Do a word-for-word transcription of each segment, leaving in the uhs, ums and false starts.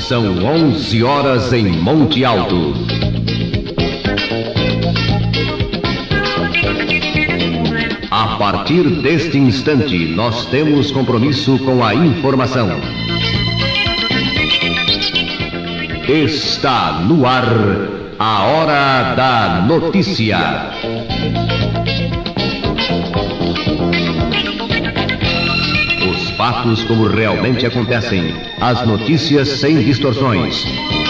São onze horas em Monte Alto. A partir deste instante, nós temos compromisso com a informação. Está no ar a Hora da Notícia. Os fatos como realmente acontecem, as notícias sem distorções.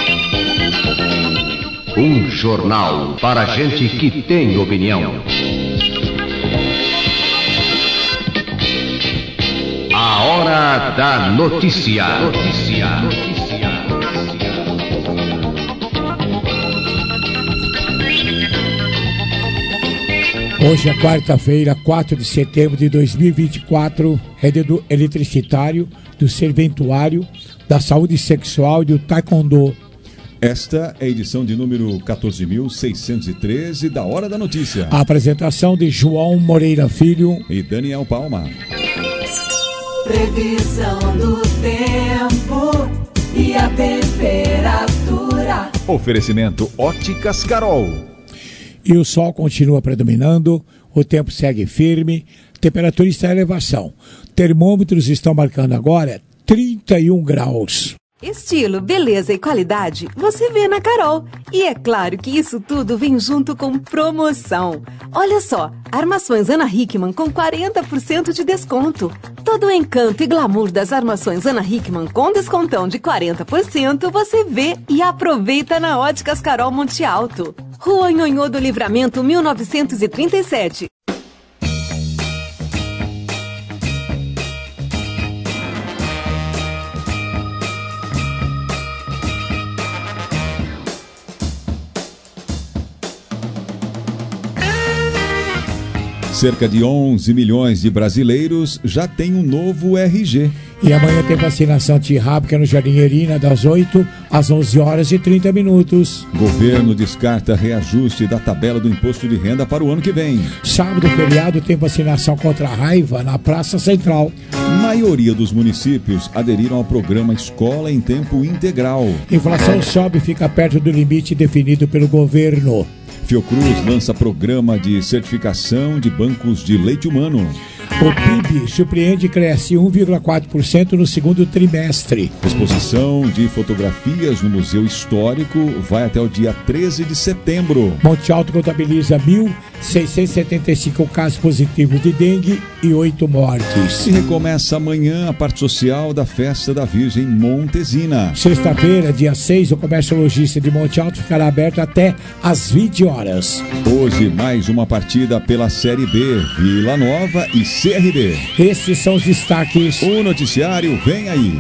Um jornal para gente que tem opinião. A Hora da Notícia. Notícia. Notícia. Hoje é quarta-feira, quatro de setembro de dois mil e vinte e quatro, é dia do eletricitário, do serventuário, da saúde sexual e do taekwondo. Esta é a edição de número quatorze mil seiscentos e treze da Hora da Notícia. A apresentação de João Moreira Filho e Daniel Palma. Previsão do tempo e a temperatura. Oferecimento Óticas Carol. E o sol continua predominando, o tempo segue firme, temperatura está em elevação. Termômetros estão marcando agora trinta e um graus. Estilo, beleza e qualidade você vê na Carol. E é claro que isso tudo vem junto com promoção. Olha só, armações Ana Hickman com quarenta por cento de desconto. Todo o encanto e glamour das armações Ana Hickman com descontão de quarenta por cento você vê e aproveita na Óticas Carol Monte Alto. Rua Nhonhô do Livramento mil novecentos e trinta e sete. Cerca de onze milhões de brasileiros já têm um novo R G. E amanhã tem vacinação antirrábica no Jardim Erina, das oito às onze horas e trinta minutos. Governo descarta reajuste da tabela do imposto de renda para o ano que vem. Sábado, feriado, tem vacinação contra a raiva na Praça Central. Maioria dos municípios aderiram ao programa Escola em Tempo Integral. Inflação sobe e fica perto do limite definido pelo governo. Fiocruz lança programa de certificação de bancos de leite humano. O P I B surpreende e cresce um vírgula quatro por cento no segundo trimestre. Exposição de fotografias no Museu Histórico vai até o dia treze de setembro. Monte Alto contabiliza mil seiscentos e setenta e cinco casos positivos de dengue e oito mortes. E recomeça amanhã a parte social da Festa da Virgem Montesina. Sexta-feira, dia seis, o comércio lojista de Monte Alto ficará aberto até às vinte horas. Hoje, mais uma partida pela Série B, Vila Nova e C R B. Esses são os destaques. O noticiário vem aí.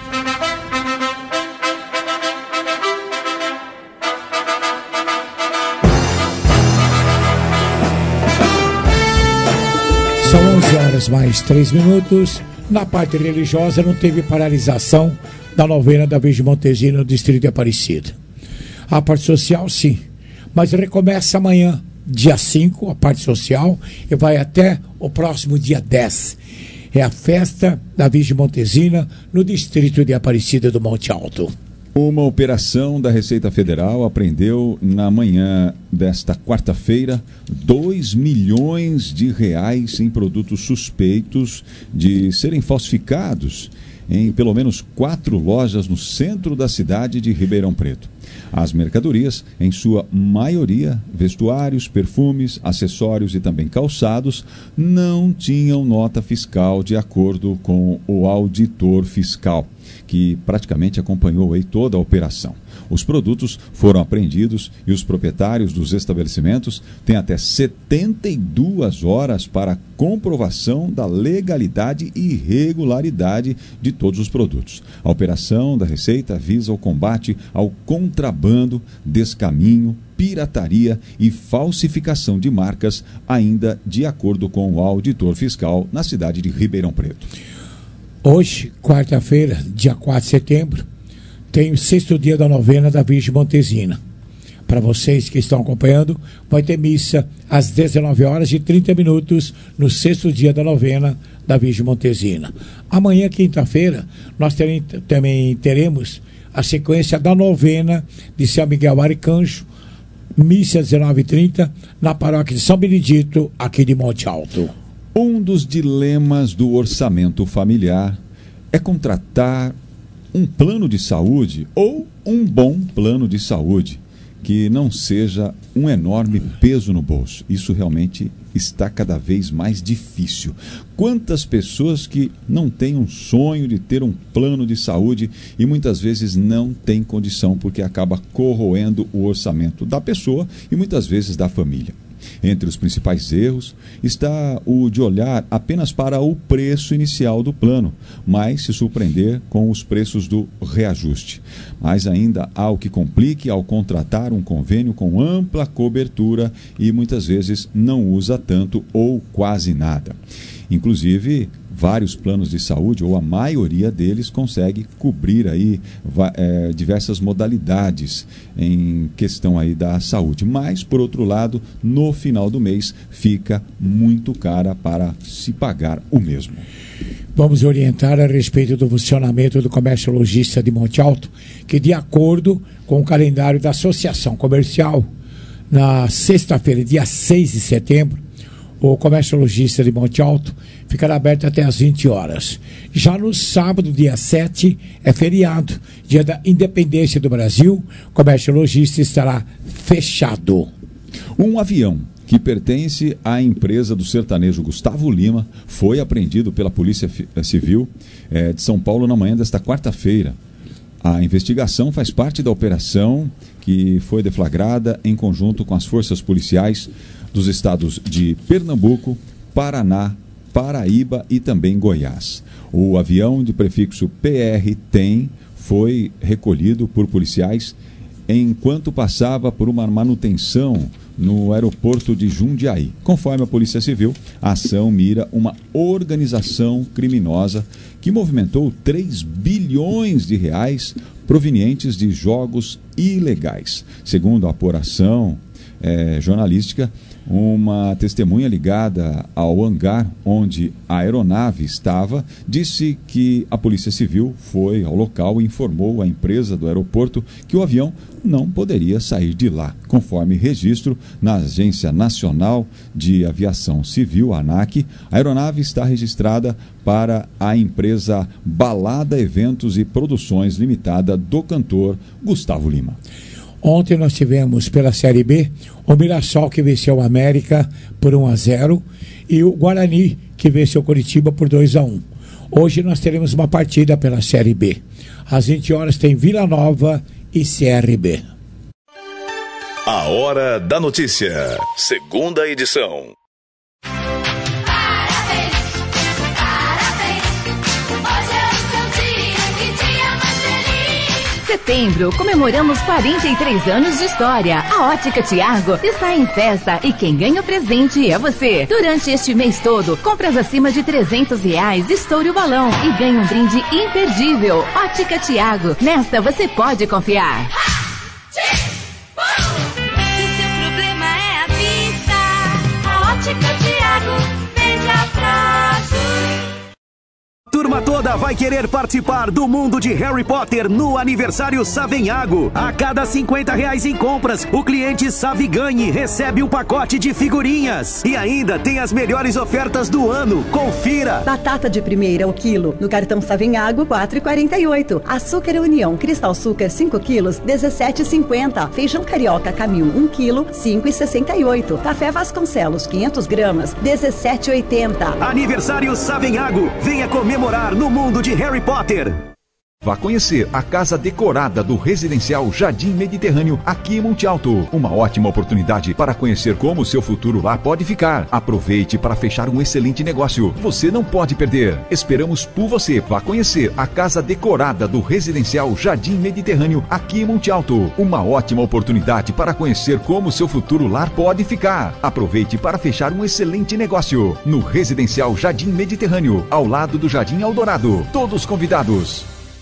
São onze horas mais três minutos. Na parte religiosa não teve paralisação da novena da Virgem Montesina no distrito de Aparecida. A parte social, sim. Mas recomeça amanhã, dia cinco, a parte social, e vai até o próximo dia dez. É a festa da Virgem Montesina no distrito de Aparecida do Monte Alto. Uma operação da Receita Federal apreendeu na manhã desta quarta-feira dois milhões de reais em produtos suspeitos de serem falsificados em pelo menos quatro lojas no centro da cidade de Ribeirão Preto. As mercadorias, em sua maioria, vestuários, perfumes, acessórios e também calçados, não tinham nota fiscal de acordo com o auditor fiscal, que praticamente acompanhou aí toda a operação. Os produtos foram apreendidos e os proprietários dos estabelecimentos têm até setenta e duas horas para comprovação da legalidade e regularidade de todos os produtos. A operação da Receita visa o combate ao contrabando, descaminho, pirataria e falsificação de marcas, ainda de acordo com o auditor fiscal na cidade de Ribeirão Preto. Hoje, quarta-feira, dia quatro de setembro, tem o sexto dia da novena da Virgem Montesina. para vocês que estão acompanhando, vai ter missa às dezenove horas e trinta minutos no sexto dia da novena da Virgem Montezina. Amanhã, quinta-feira, nós terem, também teremos a sequência da novena de São Miguel Arcanjo, missa às dezenove e trinta, na paróquia de São Benedito, aqui de Monte Alto. Um dos dilemas do orçamento familiar é contratar um plano de saúde ou um bom plano de saúde que não seja um enorme peso no bolso. Isso realmente está cada vez mais difícil. Quantas pessoas que não têm um sonho de ter um plano de saúde e muitas vezes não têm condição porque acaba corroendo o orçamento da pessoa e muitas vezes da família. Entre os principais erros está o de olhar apenas para o preço inicial do plano, mas se surpreender com os preços do reajuste. Mas ainda há o que complique ao contratar um convênio com ampla cobertura e muitas vezes não usa tanto ou quase nada. Inclusive, vários planos de saúde, ou a maioria deles, consegue cobrir aí é, diversas modalidades em questão aí da saúde. Mas, por outro lado, no final do mês, fica muito cara para se pagar o mesmo. Vamos orientar a respeito do funcionamento do comércio lojista de Monte Alto, que, de acordo com o calendário da Associação Comercial, na sexta-feira, dia seis de setembro, o comércio lojista de Monte Alto ficará aberto até às vinte horas. Já no sábado, dia sete, é feriado, dia da Independência do Brasil, o comércio lojista estará fechado. Um avião que pertence à empresa do sertanejo Gustavo Lima foi apreendido pela Polícia Civil eh, de São Paulo na manhã desta quarta-feira. A investigação faz parte da operação que foi deflagrada em conjunto com as forças policiais dos estados de Pernambuco, Paraná, Paraíba e também Goiás. O avião de prefixo P R T E M foi recolhido por policiais enquanto passava por uma manutenção no aeroporto de Jundiaí. Conforme a Polícia Civil, a ação mira uma organização criminosa que movimentou três bilhões de reais provenientes de jogos ilegais. Segundo a apuração é, jornalística, uma testemunha ligada ao hangar onde a aeronave estava disse que a Polícia Civil foi ao local e informou à empresa do aeroporto que o avião não poderia sair de lá. Conforme registro na Agência Nacional de Aviação Civil, ANAC, a aeronave está registrada para a empresa Balada Eventos e Produções Limitada do cantor Gustavo Lima. Ontem nós tivemos pela Série B o Mirassol, que venceu o América por um a zero, e o Guarani, que venceu o Curitiba por dois a um. Hoje nós teremos uma partida pela Série B. Às vinte horas tem Vila Nova e C R B. A Hora da Notícia, segunda edição. Setembro, comemoramos quarenta e três anos de história. A Ótica Tiago está em festa e quem ganha o presente é você. Durante este mês todo, compras acima de trezentos reais, estoure o balão e ganhe um brinde imperdível. Ótica Tiago, nesta você pode confiar. Se seu problema é a vista, a Ótica Tiago vende a prazo. Turma toda vai querer participar do mundo de Harry Potter no aniversário Savenhago. A cada cinquenta reais em compras, o cliente Saviganhe recebe um pacote de figurinhas. E ainda tem as melhores ofertas do ano. Confira! Batata de primeira o quilo, no cartão Savenhago, quatro reais e quarenta e oito centavos. Açúcar União Cristal Açúcar cinco quilos, dezessete reais e cinquenta centavos. Feijão Carioca Camil um quilo, cinco reais e sessenta e oito centavos. Café Vasconcelos quinhentas gramas, dezessete reais e oitenta centavos. Aniversário Savenhago. Venha comemorar no mundo de Harry Potter. Vá conhecer a casa decorada do Residencial Jardim Mediterrâneo, aqui em Monte Alto. Uma ótima oportunidade para conhecer como o seu futuro lá pode ficar. Aproveite para fechar um excelente negócio. Você não pode perder. Esperamos por você. Vá conhecer a casa decorada do Residencial Jardim Mediterrâneo, aqui em Monte Alto. Uma ótima oportunidade para conhecer como o seu futuro lar pode ficar. Aproveite para fechar um excelente negócio. No Residencial Jardim Mediterrâneo, ao lado do Jardim Eldorado. Todos convidados.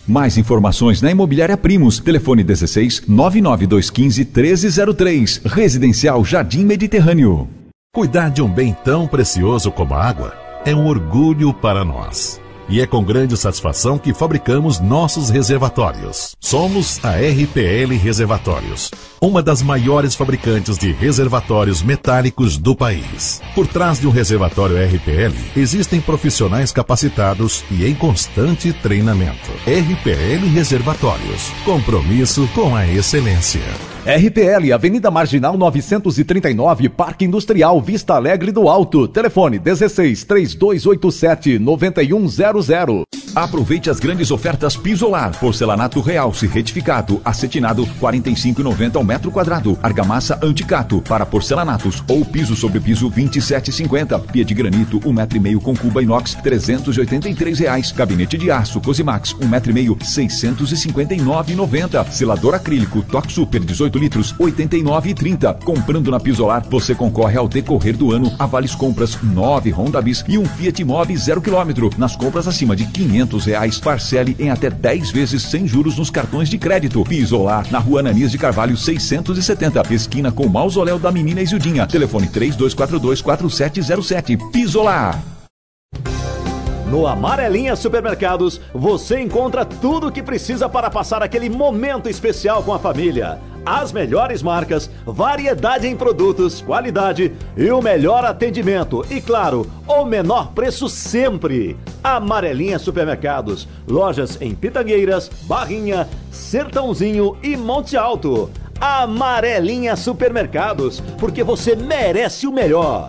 Mais informações na Imobiliária Primos. Telefone dezesseis, nove nove dois um cinco, um três zero três. Residencial Jardim Mediterrâneo. Cuidar de um bem tão precioso como a água é um orgulho para nós. E é com grande satisfação que fabricamos nossos reservatórios. Somos a R P L Reservatórios, uma das maiores fabricantes de reservatórios metálicos do país. Por trás de um reservatório R P L, existem profissionais capacitados e em constante treinamento. R P L Reservatórios, compromisso com a excelência. R P L, Avenida Marginal novecentos e trinta e nove, Parque Industrial, Vista Alegre do Alto. Telefone dezesseis, três dois oito sete, nove um zero zero. Aproveite as grandes ofertas Pisolar. Porcelanato realce retificado, acetinado, quarenta e cinco reais e noventa centavos ao metro quadrado. Argamassa Anticato para porcelanatos ou piso sobre piso vinte e sete reais e cinquenta centavos. Pia de granito um metro e meio com cuba inox trezentos e oitenta e três reais. Gabinete de aço Cosimax um metro e meio seiscentos e cinquenta e nove reais e noventa centavos. Selador acrílico Toque Super dezoito litros oitenta e nove reais e trinta centavos. Comprando na Pisolar você concorre ao decorrer do ano a vales compras nove Honda Bis e um Fiat Mobi zero quilômetro. Nas compras acima de quinhentos reais, parcele em até dez vezes sem juros nos cartões de crédito. Pisolar, na Rua Ananias de Carvalho seiscentos e setenta, esquina com o Mausoléu da Menina Isildinha. Telefone três dois quatro dois, quatro sete zero sete. Pisolar. No Amarelinha Supermercados, você encontra tudo o que precisa para passar aquele momento especial com a família. As melhores marcas, variedade em produtos, qualidade e o melhor atendimento. E claro, o menor preço sempre. Amarelinha Supermercados. Lojas em Pitangueiras, Barrinha, Sertãozinho e Monte Alto. Amarelinha Supermercados, porque você merece o melhor.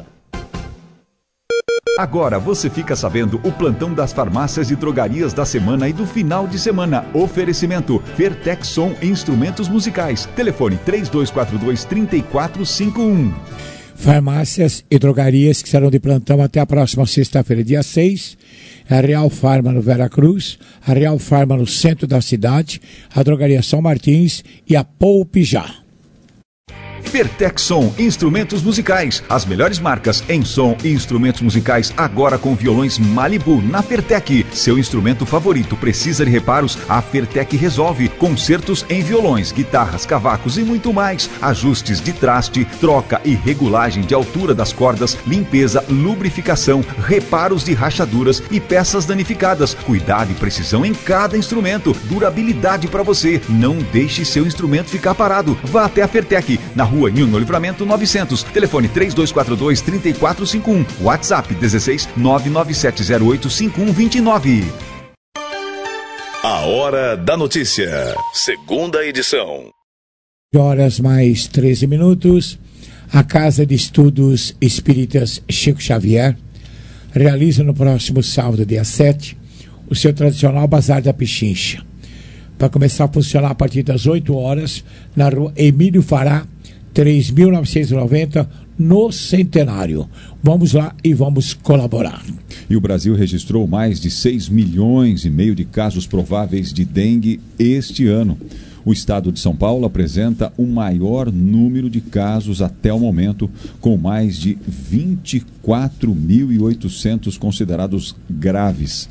Agora você fica sabendo o plantão das farmácias e drogarias da semana e do final de semana. Oferecimento Fertexson Instrumentos Musicais. Telefone três dois quatro dois, três quatro cinco um. Farmácias e drogarias que serão de plantão até a próxima sexta-feira, dia seis. A Real Farma no Vera Cruz, a Real Farma no centro da cidade, a Drogaria São Martins e a Poupijá. Fertexson Instrumentos Musicais. As melhores marcas em som e instrumentos musicais agora com violões Malibu na Fertec. Seu instrumento favorito precisa de reparos? A Fertec resolve. Concertos em violões, guitarras, cavacos e muito mais. Ajustes de traste, troca e regulagem de altura das cordas, limpeza, lubrificação, reparos de rachaduras e peças danificadas. Cuidado e precisão em cada instrumento. Durabilidade para você. Não deixe seu instrumento ficar parado. Vá até a Fertec, na rua Rua Nino Livramento novecentos. Telefone três dois quatro dois, três quatro cinco um. WhatsApp dezesseis, nove nove sete zero oito, cinco um dois nove. A Hora da Notícia. Segunda edição. Horas mais treze minutos. A Casa de Estudos Espíritas Chico Xavier realiza no próximo sábado, dia sete, o seu tradicional Bazar da Pichincha. Vai começar a funcionar a partir das oito horas na rua Emílio Fará, três mil novecentos e noventa, no Centenário. Vamos lá e vamos colaborar. E o Brasil registrou mais de seis milhões e meio de casos prováveis de dengue este ano. O estado de São Paulo apresenta o maior número de casos até o momento, com mais de vinte e quatro mil e oitocentos considerados graves.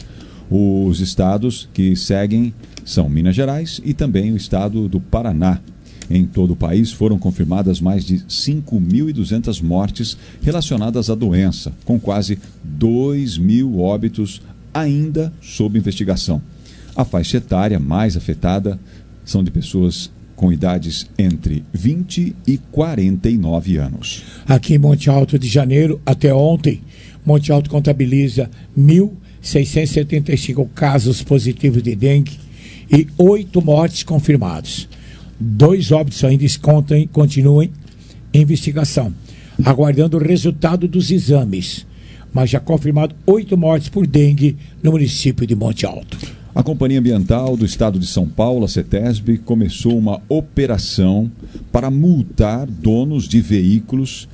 Os estados que seguem são Minas Gerais e também o estado do Paraná. Em todo o país foram confirmadas mais de cinco mil e duzentas mortes relacionadas à doença, com quase dois mil óbitos ainda sob investigação. A faixa etária mais afetada são de pessoas com idades entre vinte e quarenta e nove anos. Aqui em Monte Alto de Janeiro, até ontem, Monte Alto contabiliza mil seiscentos e setenta e cinco casos positivos de dengue e oito mortes confirmados. Dois óbitos ainda contem, continuam em investigação, aguardando o resultado dos exames. Mas já confirmado oito mortes por dengue no município de Monte Alto. A Companhia Ambiental do Estado de São Paulo, a CETESB, começou uma operação para multar donos de veículos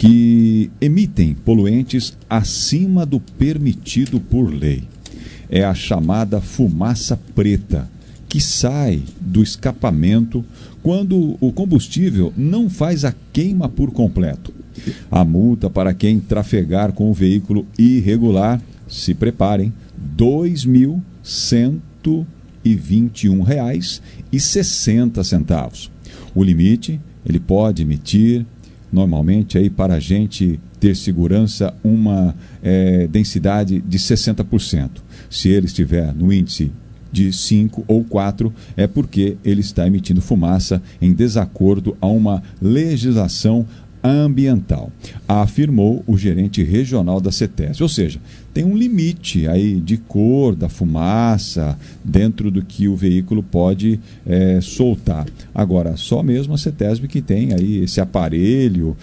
que emitem poluentes acima do permitido por lei. É a chamada fumaça preta, que sai do escapamento quando o combustível não faz a queima por completo. A multa para quem trafegar com o veículo irregular, se preparem, dois mil cento e vinte e um reais e sessenta centavos. O limite, ele pode emitir, normalmente, aí, para a gente ter segurança, uma é, densidade de sessenta por cento. Se ele estiver no índice de cinco ou quatro, é porque ele está emitindo fumaça em desacordo a uma legislação ambiental, afirmou o gerente regional da CETESB. Ou seja, tem um limite aí de cor da fumaça dentro do que o veículo pode é, soltar. Agora, só mesmo a CETESB que tem aí esse aparelho,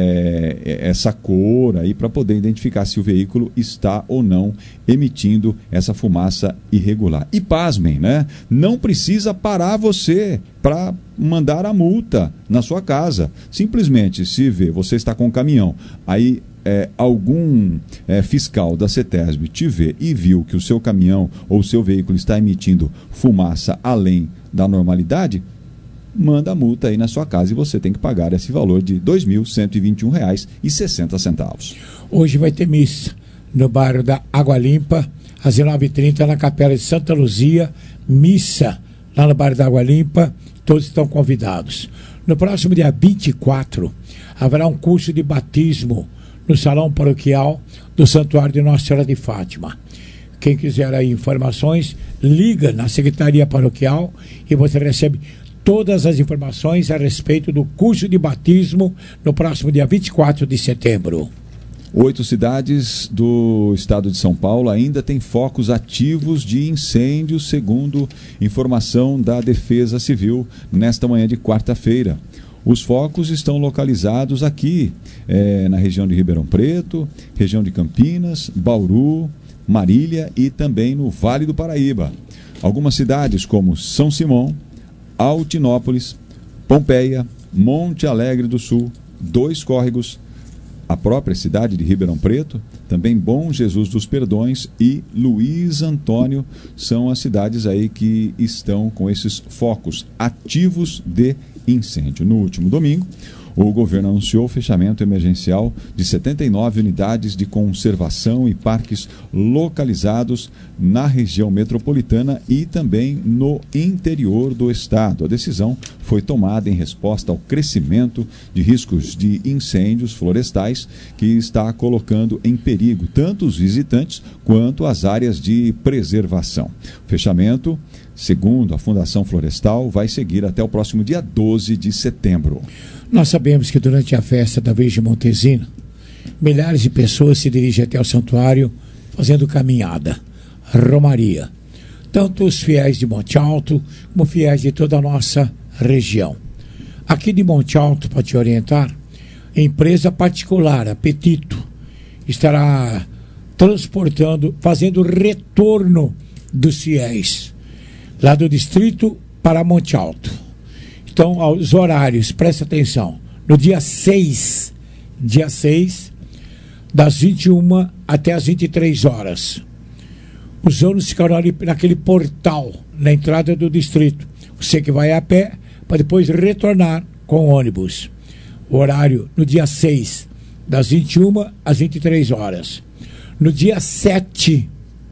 é, essa cor aí para poder identificar se o veículo está ou não emitindo essa fumaça irregular. E pasmem, né? Não precisa parar você para mandar a multa na sua casa. Simplesmente, se vê, você está com um caminhão, aí é, algum é, fiscal da CETESB te vê e viu que o seu caminhão ou o seu veículo está emitindo fumaça além da normalidade, manda a multa aí na sua casa e você tem que pagar esse valor de dois mil cento e vinte e um reais e sessenta centavos. Hoje vai ter missa no bairro da Água Limpa, às dezenove e trinta, na Capela de Santa Luzia, missa lá no bairro da Água Limpa, todos estão convidados. No próximo dia vinte e quatro, haverá um curso de batismo no Salão Paroquial do Santuário de Nossa Senhora de Fátima. Quem quiser aí informações, liga na Secretaria Paroquial e você recebe todas as informações a respeito do curso de batismo no próximo dia vinte e quatro de setembro. Oito cidades do estado de São Paulo ainda têm focos ativos de incêndios, segundo informação da Defesa Civil, nesta manhã de quarta-feira. Os focos estão localizados aqui, é, na região de Ribeirão Preto, região de Campinas, Bauru, Marília e também no Vale do Paraíba. Algumas cidades como São Simão, Altinópolis, Pompeia, Monte Alegre do Sul, Dois Córregos, a própria cidade de Ribeirão Preto, também Bom Jesus dos Perdões e Luiz Antônio são as cidades aí que estão com esses focos ativos de incêndio. No último domingo, o governo anunciou o fechamento emergencial de setenta e nove unidades de conservação e parques localizados na região metropolitana e também no interior do estado. A decisão foi tomada em resposta ao crescimento de riscos de incêndios florestais que está colocando em perigo tanto os visitantes quanto as áreas de preservação. O fechamento, segundo a Fundação Florestal, vai seguir até o próximo dia doze de setembro. Nós sabemos que durante a festa da Virgem Montezina, milhares de pessoas se dirigem até o santuário fazendo caminhada, romaria. Tanto os fiéis de Monte Alto, como fiéis de toda a nossa região. Aqui de Monte Alto, para te orientar, empresa particular, a Petito, estará transportando, fazendo retorno dos fiéis, lá do distrito para Monte Alto. Então, aos horários, presta atenção, no dia seis, dia seis, das vinte e uma até as vinte e três horas. Os ônibus ficarão ali naquele portal, na entrada do distrito. Você que vai a pé, para depois retornar com o ônibus. O horário no dia seis, das vinte e uma às vinte e três horas. No dia sete,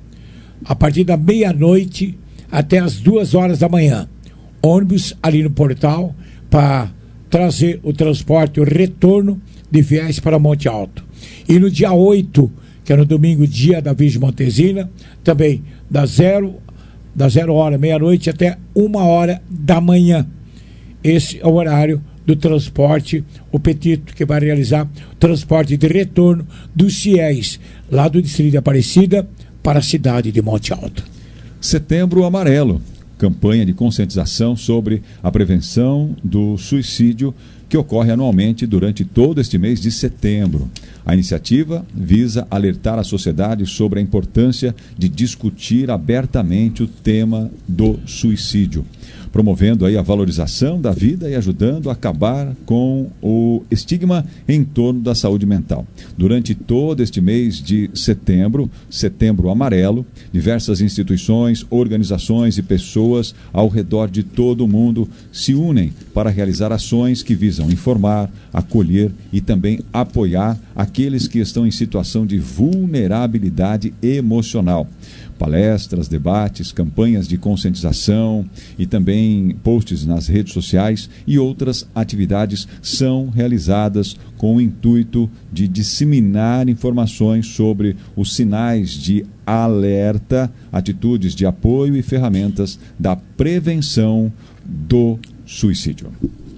a partir da meia-noite até as duas horas da manhã. Ônibus ali no portal para trazer o transporte, o retorno de fiéis para Monte Alto. E no dia oito, que é no domingo, dia da Virgem Montezina, também das zero, da zero hora, meia-noite até uma hora da manhã. Esse é o horário do transporte, o Petito, que vai realizar o transporte de retorno dos fiéis lá do distrito de Aparecida para a cidade de Monte Alto. Setembro Amarelo. Campanha de conscientização sobre a prevenção do suicídio que ocorre anualmente durante todo este mês de setembro. A iniciativa visa alertar a sociedade sobre a importância de discutir abertamente o tema do suicídio, promovendo aí a valorização da vida e ajudando a acabar com o estigma em torno da saúde mental. Durante todo este mês de setembro, Setembro Amarelo, diversas instituições, organizações e pessoas ao redor de todo o mundo se unem para realizar ações que visam informar, acolher e também apoiar aqueles que estão em situação de vulnerabilidade emocional. palestras, debates, campanhas de conscientização e também posts nas redes sociais e outras atividades são realizadas com o intuito de disseminar informações sobre os sinais de alerta, atitudes de apoio e ferramentas da prevenção do suicídio.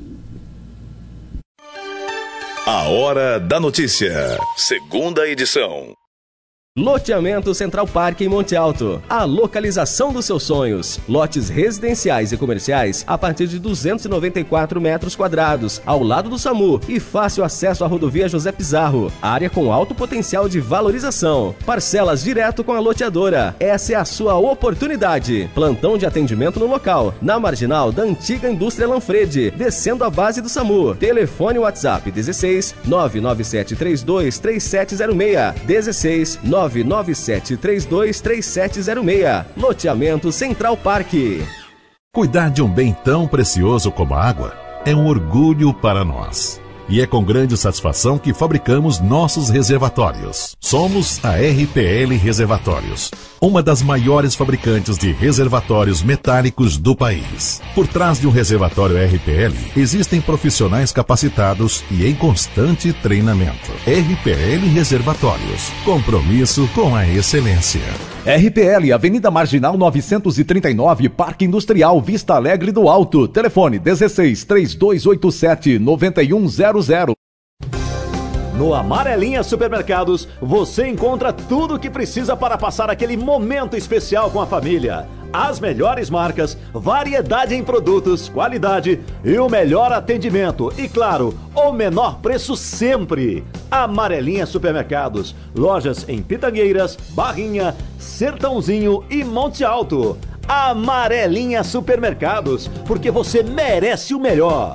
A Hora da Notícia, segunda edição. Loteamento Central Park em Monte Alto. A localização dos seus sonhos. Lotes residenciais e comerciais a partir de duzentos e noventa e quatro metros quadrados, ao lado do SAMU e fácil acesso à rodovia José Pizarro. Área com alto potencial de valorização. Parcelas direto com a loteadora. Essa é a sua oportunidade. Plantão de atendimento no local, na marginal da antiga indústria Lanfredi, descendo a base do SAMU. Telefone WhatsApp dezesseis nove nove sete três dois três sete zero seis. dezesseis nove nove sete três dois três sete zero seis. Loteamento Central Park. Cuidar de um bem tão precioso como a água é um orgulho para nós. E é com grande satisfação que fabricamos nossos reservatórios. Somos a R P L Reservatórios, uma das maiores fabricantes de reservatórios metálicos do país. Por trás de um reservatório R P L, existem profissionais capacitados e em constante treinamento. R P L Reservatórios, compromisso com a excelência. R P L, Avenida Marginal novecentos e trinta e nove, Parque Industrial, Vista Alegre do Alto. Telefone dezesseis três dois oito sete nove um zero zero. No Amarelinha Supermercados, você encontra tudo o que precisa para passar aquele momento especial com a família. As melhores marcas, variedade em produtos, qualidade e o melhor atendimento. E claro, o menor preço sempre. Amarelinha Supermercados. Lojas em Pitangueiras, Barrinha, Sertãozinho e Monte Alto. Amarelinha Supermercados, porque você merece o melhor.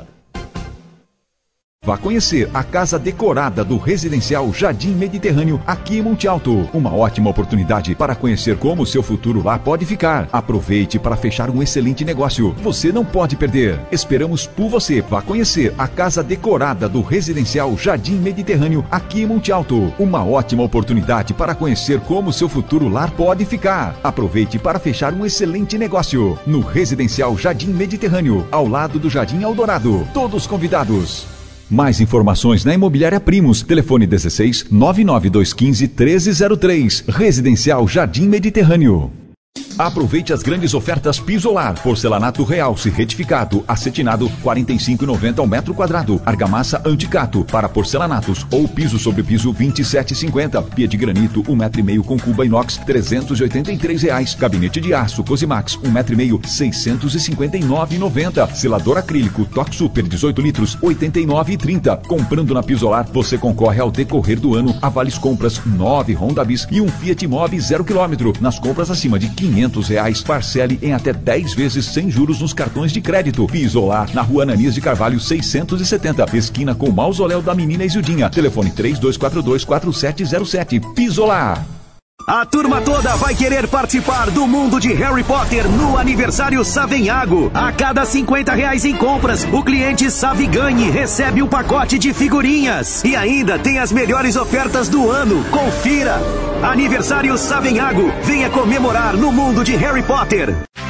Vá conhecer a casa decorada do Residencial Jardim Mediterrâneo aqui em Monte Alto. Uma ótima oportunidade para conhecer como o seu futuro lá pode ficar. Aproveite para fechar um excelente negócio. Você não pode perder. Esperamos por você. Vá conhecer a casa decorada do Residencial Jardim Mediterrâneo aqui em Monte Alto. Uma ótima oportunidade para conhecer como o seu futuro lar pode ficar. Aproveite para fechar um excelente negócio. No Residencial Jardim Mediterrâneo, ao lado do Jardim Eldorado. Todos convidados. Mais informações na Imobiliária Primos. Telefone dezesseis nove nove dois um cinco treze zero três. Residencial Jardim Mediterrâneo. Aproveite as grandes ofertas Pisolar. Porcelanato Realce retificado, acetinado, quarenta e cinco reais e noventa centavos ao metro quadrado. Argamassa Anticato para porcelanatos ou piso sobre piso vinte e sete reais e cinquenta centavos. Pia de granito um metro e meio com cuba inox trezentos e oitenta e três reais. Gabinete de aço Cosimax um metro e meio seiscentos e cinquenta e nove reais e noventa centavos. Selador acrílico Toque Super dezoito litros oitenta e nove reais e trinta centavos. Comprando na Pisolar você concorre ao decorrer do ano a vales compras nove Honda Bis e um Fiat Mobi zero quilômetro. Nas compras acima de quinhentos reais, parcele em até dez vezes sem juros nos cartões de crédito. Pisolar, na Rua Ananias de Carvalho seiscentos e setenta, esquina com o Mausoléu da Menina Isildinha. Telefone três dois quatro dois quatro sete zero sete. Pisolar. A turma toda vai querer participar do mundo de Harry Potter no aniversário Savenhago. A cada cinquenta reais em compras, o cliente Saviganhe recebe um pacote de figurinhas. E ainda tem as melhores ofertas do ano. Confira! Aniversário Savenhago. Venha comemorar no mundo de Harry Potter.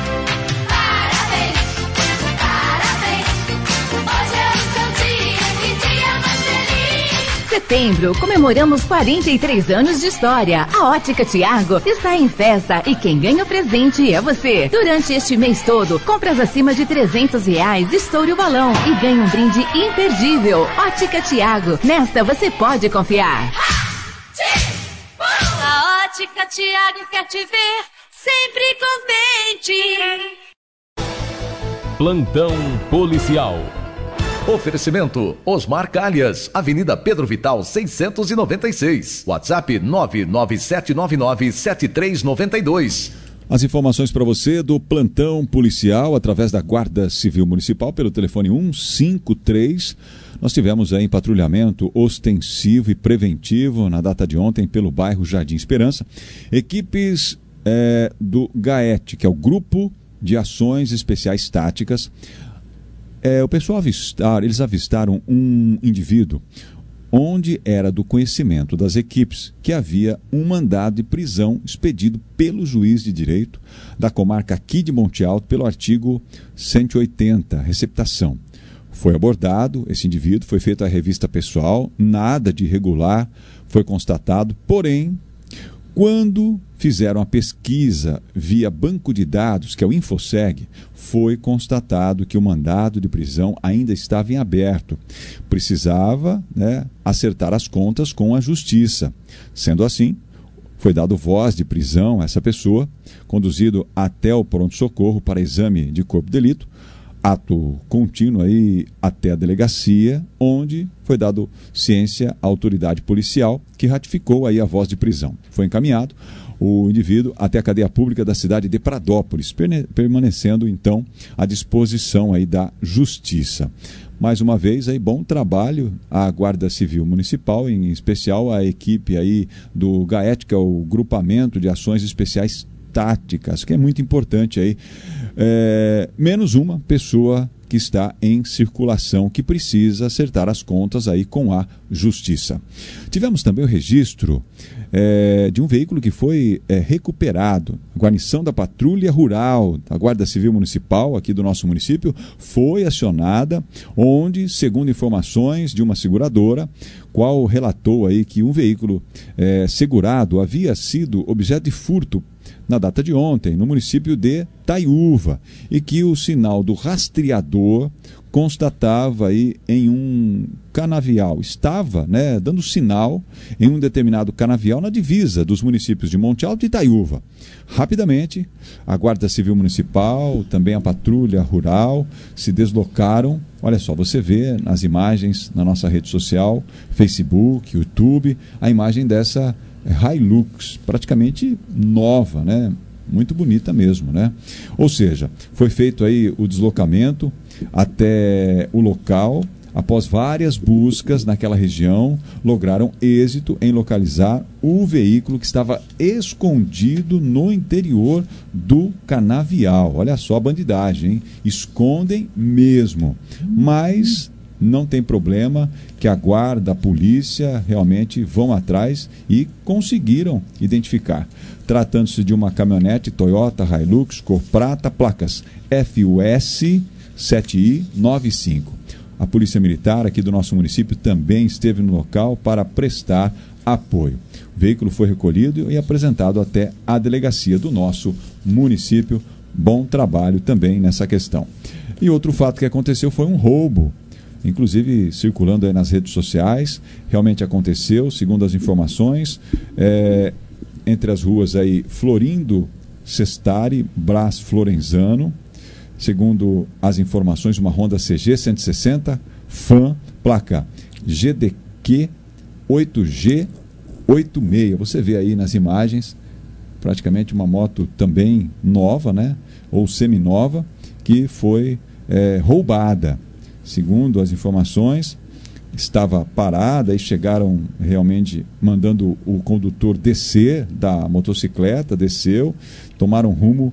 Setembro, comemoramos quarenta e três anos de história. A Ótica Tiago está em festa e quem ganha o presente é você. Durante este mês todo, compras acima de trezentos reais, estoure o balão e ganhe um brinde imperdível. Ótica Tiago, nesta você pode confiar. A Ótica Tiago quer te ver sempre contente. Plantão Policial. Oferecimento Osmar Calhas, Avenida Pedro Vital seiscentos e noventa e seis. WhatsApp nove nove sete nove nove sete três nove dois. As informações para você do plantão policial através da Guarda Civil Municipal pelo telefone cento e cinquenta e três. Nós tivemos aí patrulhamento ostensivo e preventivo na data de ontem pelo bairro Jardim Esperança. Equipes é, do GAET, que é o Grupo de Ações Especiais Táticas. É, o pessoal avistar, eles avistaram um indivíduo onde era do conhecimento das equipes que havia um mandado de prisão expedido pelo juiz de direito da comarca aqui de Monte Alto pelo artigo cento e oitenta, receptação. Foi abordado esse indivíduo, foi feita a revista pessoal, nada de irregular foi constatado, porém, quando fizeram a pesquisa via banco de dados, que é o InfoSeg, foi constatado que o mandado de prisão ainda estava em aberto. Precisava, né, acertar as contas com a justiça. Sendo assim, foi dado voz de prisão a essa pessoa, conduzido até o pronto-socorro para exame de corpo de delito, ato contínuo aí até a delegacia, onde foi dado ciência à autoridade policial, que ratificou aí a voz de prisão. Foi encaminhado o indivíduo até a cadeia pública da cidade de Pradópolis, permanecendo então à disposição aí da justiça. Mais uma vez, aí, bom trabalho à Guarda Civil Municipal, em especial a equipe aí do GAET, que é o Grupamento de Ações Especiais Táticas, que é muito importante aí. É, menos uma pessoa que está em circulação, que precisa acertar as contas aí com a justiça. Tivemos também o registro é, de um veículo que foi é, recuperado. A guarnição da Patrulha Rural da Guarda Civil Municipal aqui do nosso município foi acionada, onde, segundo informações de uma seguradora, qual relatou aí que um veículo é, segurado havia sido objeto de furto na data de ontem, no município de Taiúva, e que o sinal do rastreador constatava aí em um canavial, estava, né, dando sinal em um determinado canavial na divisa dos municípios de Monte Alto e Taiúva. Rapidamente, a Guarda Civil Municipal, também a Patrulha Rural, se deslocaram. Olha só, você vê nas imagens na nossa rede social, Facebook, YouTube, a imagem dessa Hilux, praticamente nova, né? Muito bonita mesmo, né? Ou seja, foi feito aí o deslocamento até o local. Após várias buscas naquela região, lograram êxito em localizar o veículo que estava escondido no interior do canavial. Olha só a bandidagem, hein? Escondem mesmo, mas não tem problema, que a guarda, a polícia realmente vão atrás e conseguiram identificar. Tratando-se de uma caminhonete Toyota Hilux cor prata, placas F U S sete I nove cinco. A Polícia Militar aqui do nosso município também esteve no local para prestar apoio. O veículo foi recolhido e apresentado até a delegacia do nosso município. Bom trabalho também nessa questão. E outro fato que aconteceu foi um roubo, inclusive circulando aí nas redes sociais. Realmente aconteceu, segundo as informações, é, entre as ruas aí Florindo Sestari, Brás Florenzano. Segundo as informações, uma Honda C G cento e sessenta Fan, placa G D Q oito G oitenta e seis. Você vê aí nas imagens, praticamente uma moto também nova, né? Ou seminova, que foi é, roubada. Segundo as informações, estava parada e chegaram realmente mandando o condutor descer da motocicleta, desceu, tomaram rumo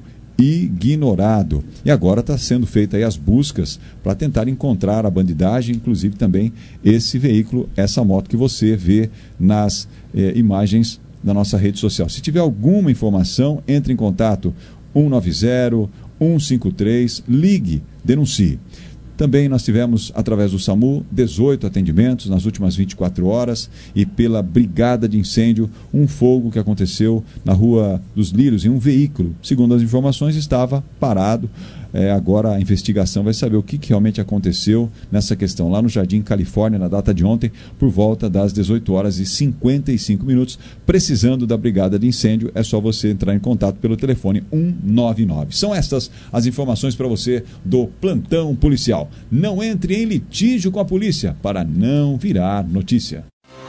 ignorado. E agora está sendo feita aí as buscas para tentar encontrar a bandidagem, inclusive também esse veículo, essa moto que você vê nas eh, imagens da nossa rede social. Se tiver alguma informação, entre em contato um nove zero, um cinco três, ligue, denuncie. Também nós tivemos, através do SAMU, dezoito atendimentos nas últimas vinte e quatro horas, e pela Brigada de Incêndio, um fogo que aconteceu na Rua dos Lírios em um veículo. Segundo as informações, estava parado. É, agora a investigação vai saber o que, que realmente aconteceu nessa questão. Lá no Jardim Califórnia, na data de ontem, por volta das dezoito horas e cinquenta e cinco minutos. Precisando da Brigada de Incêndio, é só você entrar em contato pelo telefone um nove nove. São estas as informações para você do Plantão Policial. Não entre em litígio com a polícia para não virar notícia.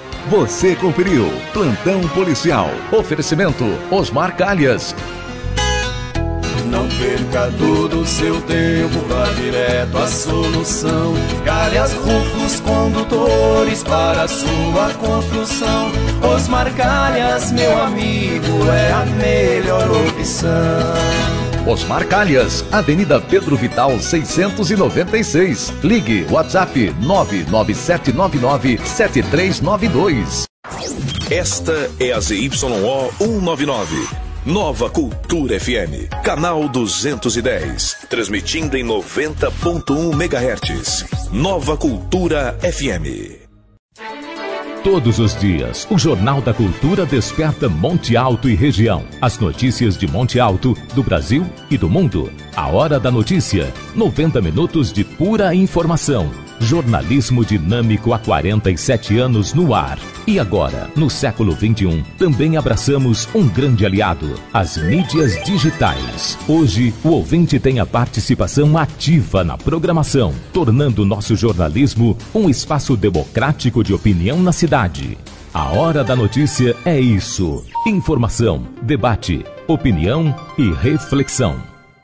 Você conferiu Plantão Policial. Oferecimento Osmar Calhas. Não perca todo o seu tempo, vá direto à solução. Calhas Rufos Condutores para a sua construção. Osmar Calhas, meu amigo, é a melhor opção. Osmar Calhas, Avenida Pedro Vital seiscentos e noventa e seis. Ligue WhatsApp nove nove sete nove nove sete três nove dois. Esta é a Z Y O cento e noventa e nove. Nova Cultura F M, canal duzentos e dez, transmitindo em noventa ponto um megahertz. Nova Cultura F M. Todos os dias, o Jornal da Cultura desperta Monte Alto e região. As notícias de Monte Alto, do Brasil e do mundo. A Hora da Notícia. noventa minutos de pura informação. Jornalismo dinâmico há quarenta e sete anos no ar. E agora, no século vinte e um, também abraçamos um grande aliado, as mídias digitais. Hoje, o ouvinte tem a participação ativa na programação, tornando nosso jornalismo um espaço democrático de opinião na cidade. A Hora da Notícia é isso. Informação, debate, opinião e reflexão.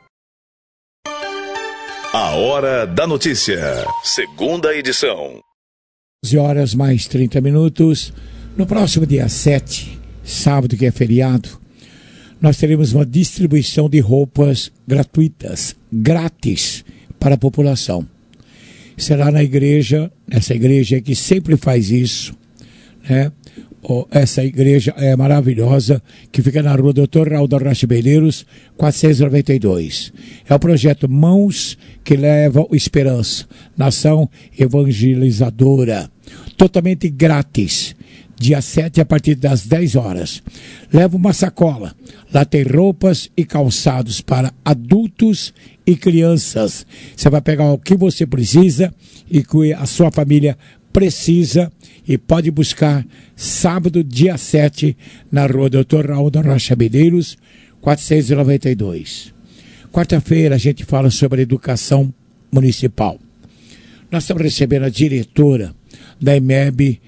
A Hora da Notícia, segunda edição. onze horas mais trinta minutos. No próximo dia sete, sábado, que é feriado, nós teremos uma distribuição de roupas gratuitas, grátis, para a população. Será na igreja, essa igreja que sempre faz isso, né? Essa igreja é maravilhosa, que fica na rua doutor Raul da Rocha Beleiros, quatrocentos e noventa e dois. É o projeto Mãos que Levam Esperança, nação evangelizadora, totalmente grátis, dia sete a partir das dez horas. Leva uma sacola, lá tem roupas e calçados para adultos e crianças. Você vai pegar o que você precisa e que a sua família precisa e pode buscar sábado, dia sete, na rua doutor Raul da Rocha Beleiros, quatrocentos e noventa e dois. Quarta-feira a gente fala sobre a educação municipal. Nós estamos recebendo a diretora da E M E B,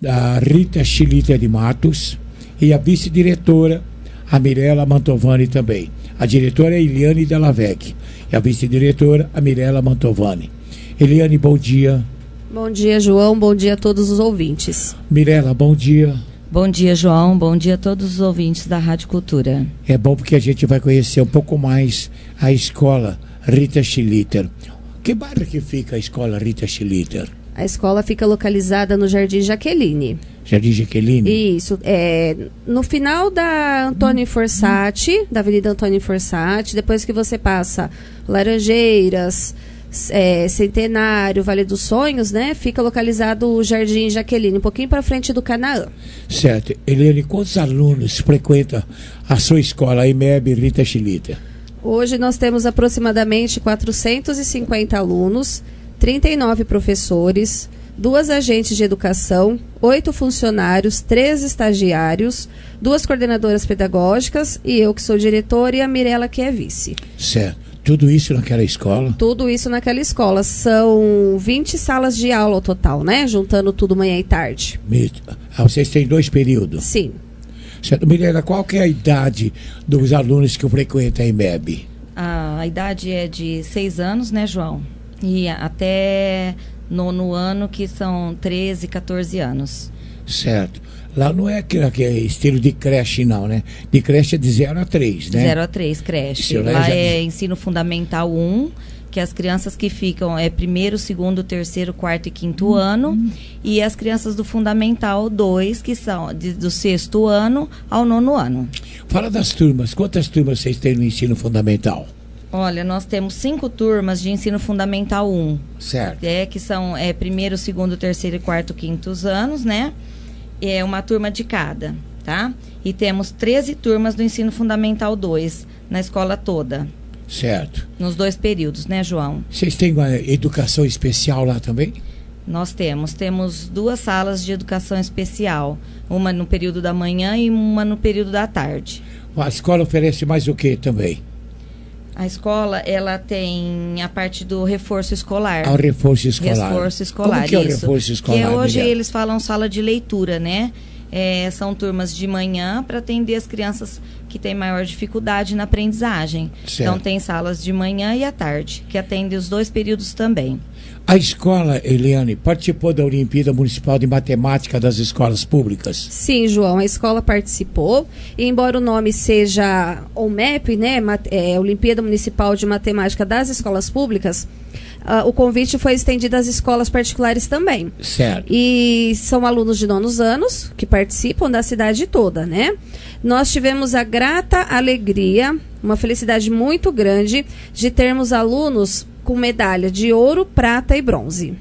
a Rita Chilita de Matos, e a vice-diretora, a Mirela Mantovani também. A diretora é Eliane Delavec e a vice-diretora, a Mirela Mantovani. Eliane, bom dia. Bom dia, João. Bom dia a todos os ouvintes. Mirela, bom dia. Bom dia, João. Bom dia a todos os ouvintes da Rádio Cultura. É bom porque a gente vai conhecer um pouco mais a escola Rita Schlitter. Que bairro que fica a escola Rita Schlitter? A escola fica localizada no Jardim Jaqueline. Jardim Jaqueline? Isso. É, no final da Antônio Forsatti, da Avenida Antônio Forsatti, depois que você passa Laranjeiras, É, Centenário, Vale dos Sonhos, né? Fica localizado o Jardim Jaqueline, um pouquinho para frente do Canaã. Certo. Eliane, quantos alunos frequentam a sua escola, a E M E B Rita Schlitter? Hoje nós temos aproximadamente quatrocentos e cinquenta alunos, trinta e nove professores, duas agentes de educação, oito funcionários, três estagiários, duas coordenadoras pedagógicas e eu que sou diretora e a Mirela que é vice. Certo. Tudo isso naquela escola? Tudo isso naquela escola. São vinte salas de aula ao total, né? Juntando tudo manhã e tarde. Ah, vocês têm dois períodos? Sim. Certo. Mirela, qual que é a idade dos alunos que frequentam a E M E B? A, a idade é de seis anos, né, João? E até nono ano, que são treze, quatorze anos. Certo. Lá não é aquele, aquele estilo de creche, não, né? De creche é de zero a três, né? zero a três, creche. Lá, lá é já... ensino fundamental um, que as crianças que ficam é primeiro, segundo, terceiro, quarto e quinto uhum. ano. E as crianças do fundamental dois, que são de, do sexto ano ao nono ano. Fala das turmas. Quantas turmas vocês têm no ensino fundamental? Olha, nós temos cinco turmas de ensino fundamental um. Certo. É, que são é, primeiro, segundo, terceiro e quarto, quintos anos, né? É uma turma de cada, tá? E temos treze turmas do ensino fundamental dois na escola toda. Certo. Nos dois períodos, né, João? Vocês têm uma educação especial lá também? Nós temos. Temos duas salas de educação especial. Uma no período da manhã e uma no período da tarde. A escola oferece mais o que também? A escola, ela tem a parte do reforço escolar. Ah, o reforço escolar. Reforço escolar, Como que é o isso. reforço escolar? Que hoje Miguel? eles falam sala de leitura, né? É, são turmas de manhã para atender as crianças que tem maior dificuldade na aprendizagem. Certo. Então tem salas de manhã e à tarde, que atendem os dois períodos também. A escola, Eliane, participou da Olimpíada Municipal de Matemática das escolas públicas? Sim, João, a escola participou, e embora o nome seja O M E P, né, é, Olimpíada Municipal de Matemática das Escolas Públicas, uh, o convite foi estendido às escolas particulares também. Certo. E são alunos de nonos anos que participam da cidade toda, né? Nós tivemos a grata alegria, uma felicidade muito grande de termos alunos com medalha de ouro, prata e bronze.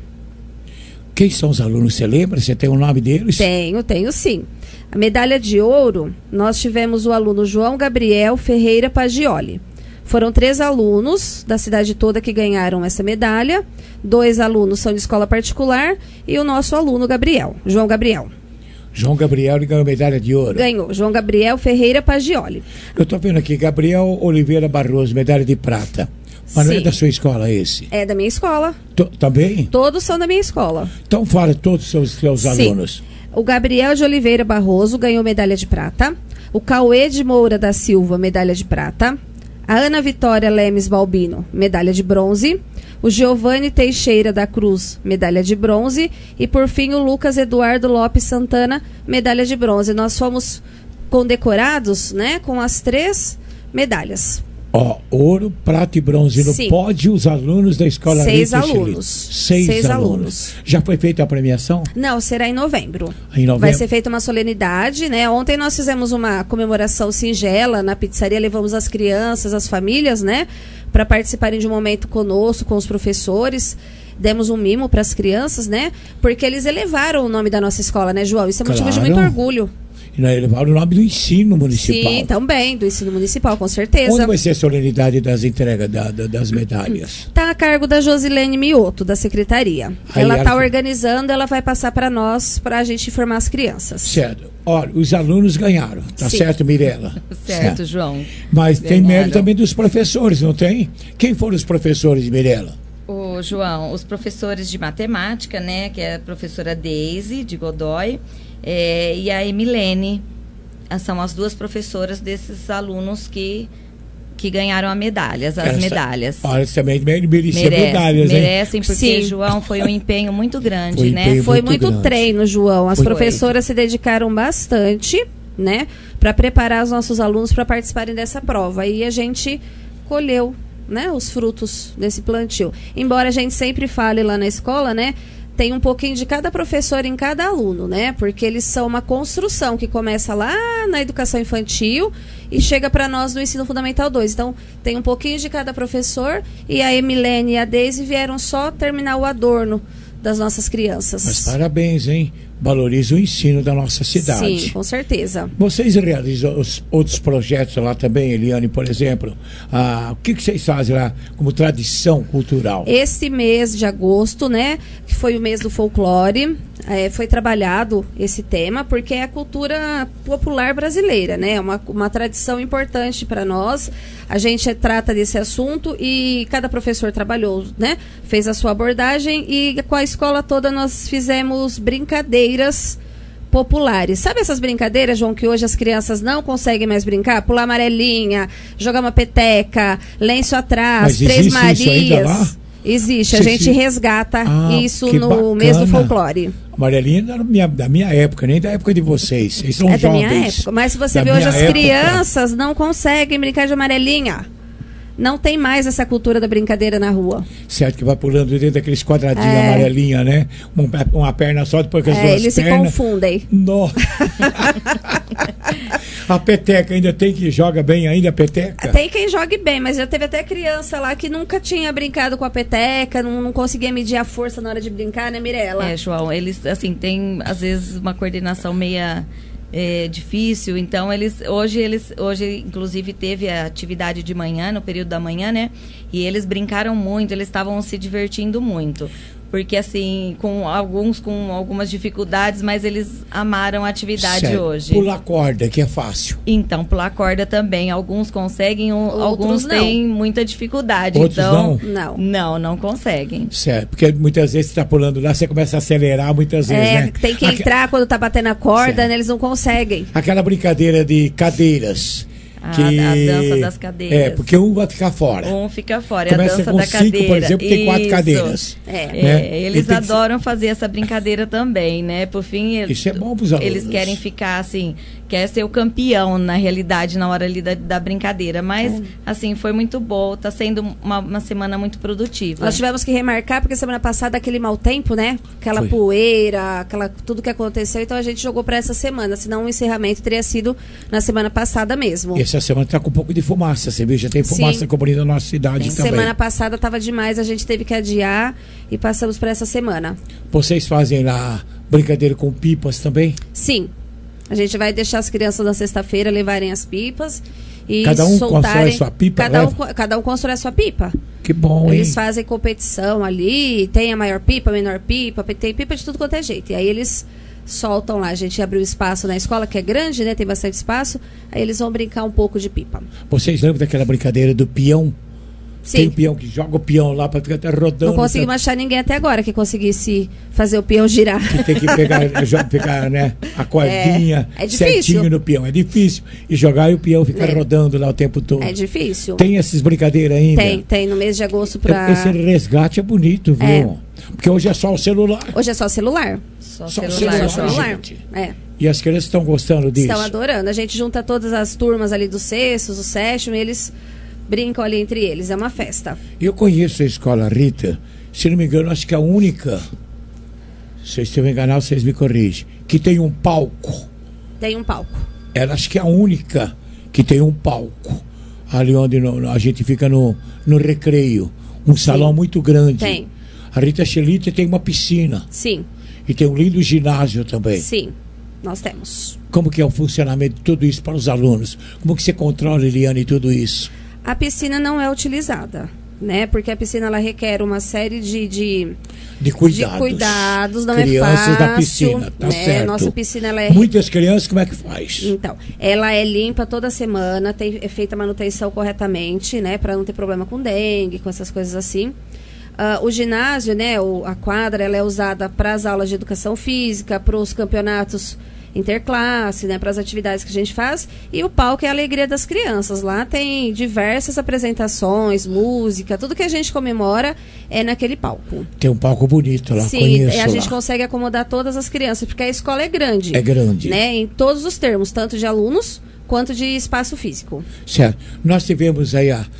Quem são os alunos? Você lembra? Você tem o nome deles? Tenho, tenho sim. A medalha de ouro, nós tivemos o aluno João Gabriel Ferreira Pagioli. Foram três alunos da cidade toda que ganharam essa medalha. Dois alunos são de escola particular e o nosso aluno Gabriel, João Gabriel. João Gabriel ganhou medalha de ouro. Ganhou, João Gabriel Ferreira Pagioli. Eu estou vendo aqui, Gabriel Oliveira Barroso, medalha de prata. Mas não é da sua escola esse? É da minha escola. T também? Todos são da minha escola. Então fala todos os seus, seus Sim. alunos. O Gabriel de Oliveira Barroso ganhou medalha de prata. O Cauê de Moura da Silva, medalha de prata. A Ana Vitória Lemes Balbino, medalha de bronze. O Giovanni Teixeira da Cruz, medalha de bronze. E por fim o Lucas Eduardo Lopes Santana, medalha de bronze. Nós fomos condecorados, né, com as três medalhas. Ó, ouro, prata e bronze no Sim. pódio, os alunos da escola Seis Rita alunos. Seis, Seis alunos. alunos. Já foi feita a premiação? Não, será em novembro. Em novembro. Vai ser feita uma solenidade, né? Ontem nós fizemos uma comemoração singela na pizzaria, levamos as crianças, as famílias, né, para participarem de um momento conosco, com os professores. Demos um mimo para as crianças, né? Porque eles elevaram o nome da nossa escola, né, João? Isso é motivo de Claro. muito orgulho. E nós elevaram o nome do ensino municipal. Sim, também, do ensino municipal, com certeza. Onde vai ser a solenidade das entregas da, da, das medalhas? Está a cargo da Josilene Mioto, da secretaria. Aí ela está ela- organizando, ela vai passar para nós, para a gente informar as crianças. Certo. Olha, os alunos ganharam, tá Sim. certo, Mirela? Certo, João. Mas tem Ganharam. mérito também dos professores, não tem? Quem foram os professores, Mirela? O João, os professores de matemática, né, que é a professora Deise, de Godoy, é, e a Emilene, ah, são as duas professoras desses alunos que, que ganharam a medalhas, as Essa- medalhas. Olha, você também merecia Merece, medalhas, hein? merecem, porque, Sim. João, foi um empenho muito grande, Foi né? empenho Foi muito muito grande. treino, João. As Foi. professoras se dedicaram bastante, né, para preparar os nossos alunos para participarem dessa prova. E a gente colheu, né, os frutos desse plantio. Embora a gente sempre fale lá na escola, né, tem um pouquinho de cada professor em cada aluno, né? Porque eles são uma construção que começa lá na educação infantil e chega para nós no ensino fundamental dois. Então, tem um pouquinho de cada professor, e a Emilene e a Deise vieram só terminar o adorno das nossas crianças. Mas parabéns, hein? Valoriza o ensino da nossa cidade. Sim, com certeza. Vocês realizam os outros projetos lá também, Eliane, por exemplo? Ah, o que, que vocês fazem lá como tradição cultural? Esse mês de agosto, né, que foi o mês do folclore, é, foi trabalhado esse tema, porque é a cultura popular brasileira, né? É uma, uma tradição importante para nós. A gente trata desse assunto e cada professor trabalhou, né? Fez a sua abordagem, e com a escola toda nós fizemos brincadeiras populares. Sabe essas brincadeiras, João, que hoje as crianças não conseguem mais brincar? Pular amarelinha, jogar uma peteca, lenço atrás, Mas três existe Marias. isso ainda lá? Existe, a Cê gente se- resgata Ah, isso que no mês do bacana. folclore. Amarelinha não era minha, da minha época, nem da época de vocês. Vocês são É da jovens. minha época. Mas se você Da vê hoje minha as época. crianças não conseguem brincar de amarelinha. Não tem mais essa cultura da brincadeira na rua. Certo, que vai pulando dentro daqueles quadradinhos É. amarelinha, né? Uma, uma perna só, depois com as É, duas eles se pernas. confundem. Nossa. A peteca ainda tem que joga bem ainda a peteca? Tem quem jogue bem, mas já teve até criança lá que nunca tinha brincado com a peteca, não, não conseguia medir a força na hora de brincar, né, Mirella? É, João, eles, assim, têm, às vezes, uma coordenação meia é, difícil, então eles, hoje, eles, hoje, inclusive, teve a atividade de manhã, no período da manhã, né, e eles brincaram muito, eles estavam se divertindo muito. Porque, assim, com alguns com algumas dificuldades, mas eles amaram a atividade Certo. hoje. Pular corda, que é fácil. Então, pular corda também. Alguns conseguem, o- Outros alguns não. têm muita dificuldade. Outros então, não? Não, não conseguem. Certo, porque muitas vezes você está pulando lá, você começa a acelerar muitas vezes, É, né? tem que Aque- entrar quando tá batendo a corda, né? Eles não conseguem. Aquela brincadeira de cadeiras. Que... A, a dança das cadeiras. É, porque um vai ficar fora. Um fica fora. Começa é a dança com da cinco, cadeira. por exemplo, tem quatro Isso. cadeiras. É, né? é, eles adoram que... fazer essa brincadeira também, né? Por fim, isso é bom pros alunos. Eles querem ficar assim, quer ser o campeão, na realidade, na hora ali da, da brincadeira. Mas, é. assim, foi muito bom. Tá sendo uma, uma semana muito produtiva. Nós tivemos que remarcar, porque semana passada aquele mau tempo, né? Aquela foi. poeira, aquela, tudo que aconteceu. Então a gente jogou para essa semana. Senão o encerramento teria sido na semana passada mesmo. E essa semana tá com um pouco de fumaça, você vê, já tem fumaça cobrindo a nossa cidade. Sim. Também. Semana passada estava demais, a gente teve que adiar e passamos para essa semana. Vocês fazem lá brincadeira com pipas também? Sim. A gente vai deixar as crianças na sexta-feira levarem as pipas e cada um soltarem, constrói sua pipa? Cada um, cada um constrói a sua pipa. Que bom, Eles hein? fazem competição ali, tem a maior pipa, a menor pipa, tem pipa de tudo quanto é jeito. E aí eles soltam lá, a gente abriu espaço na escola, que é grande, né? Tem bastante espaço. Aí eles vão brincar um pouco de pipa. Vocês lembram daquela brincadeira do peão? Sim. Tem peão que joga o peão lá para ficar até rodando. Não conseguimos achar ninguém até agora que conseguisse fazer o peão girar. Que tem que pegar, pegar né, a cordinha é, é certinho no peão. É difícil. E jogar e o peão ficar é. rodando lá o tempo todo. É difícil. Tem essas brincadeiras ainda? Tem, tem. No mês de agosto para... Esse resgate é bonito, viu? É. Porque hoje é só o celular. Hoje é só o celular. Só, só celular, celular, só celular. Gente. É. E as crianças estão gostando disso? Estão adorando. A gente junta todas as turmas ali dos sextos, do sétimo, e eles brincam ali entre eles. É uma festa. Eu conheço a escola Rita. Se não me engano, acho que é a única, se eu estiver enganado, vocês me corrigem, que tem um palco. Tem um palco. Ela acho que é a única que tem um palco. Ali onde no, a gente fica no, no recreio. Um Sim. salão muito grande. Tem. A Rita Chelita tem uma piscina. Sim. E tem um lindo ginásio também. Sim, nós temos. Como que é o funcionamento de tudo isso para os alunos? Como que você controla, Eliane, tudo isso? A piscina não é utilizada, né? Porque a piscina ela requer uma série de... De, de cuidados. De cuidados, não crianças é fácil. da piscina, tá né? certo. Nossa piscina, ela é... Muitas crianças, como é que faz? Então, ela é limpa toda semana, tem, é feita a manutenção corretamente, né? Para não ter problema com dengue, com essas coisas assim. Uh, o ginásio, né, o, a quadra, ela é usada para as aulas de educação física, para os campeonatos interclasse, né, para as atividades que a gente faz. E o palco é a alegria das crianças. Lá tem diversas apresentações, música, tudo que a gente comemora é naquele palco. Tem um palco bonito lá, Sim, conheço a lá. gente consegue acomodar todas as crianças, porque a escola é grande. É grande. Né, em todos os termos, tanto de alunos quanto de espaço físico. Certo. Nós tivemos aí a,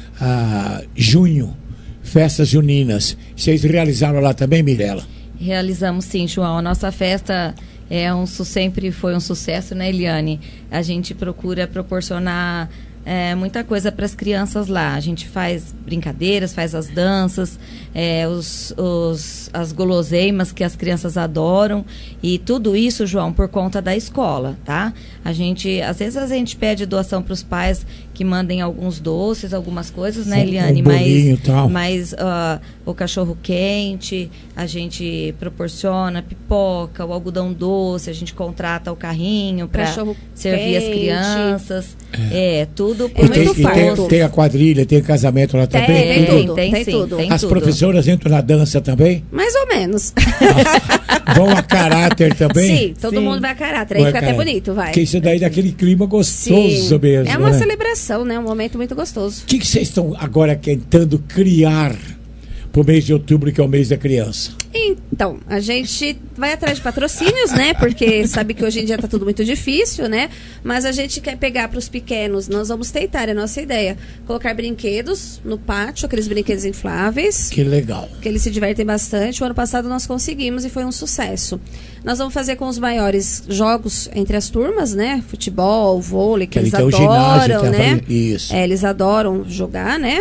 a junho, festas juninas. Vocês realizaram lá também, Mirela? Realizamos sim, João. A nossa festa é um, sempre foi um sucesso, né, Eliane? A gente procura proporcionar é, muita coisa para as crianças lá. A gente faz brincadeiras, faz as danças, é, os, os, as guloseimas que as crianças adoram. E tudo isso, João, por conta da escola, tá? A gente, às vezes a gente pede doação para os pais que mandem alguns doces, algumas coisas, né, Eliane? Um bolinho, mas tal. mas uh, o cachorro quente, a gente proporciona pipoca, o algodão doce, a gente contrata o carrinho para servir as crianças. É, é tudo por e tem, e tem, tem a quadrilha, tem casamento lá tem, também? Tem, tudo. tudo, tem, tem, sim, tudo. Tem As tudo. professoras entram na dança também? Mais ou menos. Vão a caráter também? Sim, todo Sim. mundo vai a caráter. Aí vai fica caráter. até bonito, vai. Porque isso daí dá aquele clima gostoso Sim. mesmo. É uma né? celebração, né? Um momento muito gostoso. O que, que vocês estão agora tentando criar para o mês de outubro, que é o mês da criança? Então, a gente vai atrás de patrocínios, né? Porque sabe que hoje em dia está tudo muito difícil, né? Mas a gente quer pegar para os pequenos, nós vamos tentar, é a nossa ideia. Colocar brinquedos no pátio, aqueles brinquedos infláveis. Que legal. Que eles se divertem bastante. O ano passado nós conseguimos e foi um sucesso. Nós vamos fazer com os maiores jogos entre as turmas, né? Futebol, vôlei, que, que eles adoram, ginásio, né? Isso. É, eles adoram jogar, né?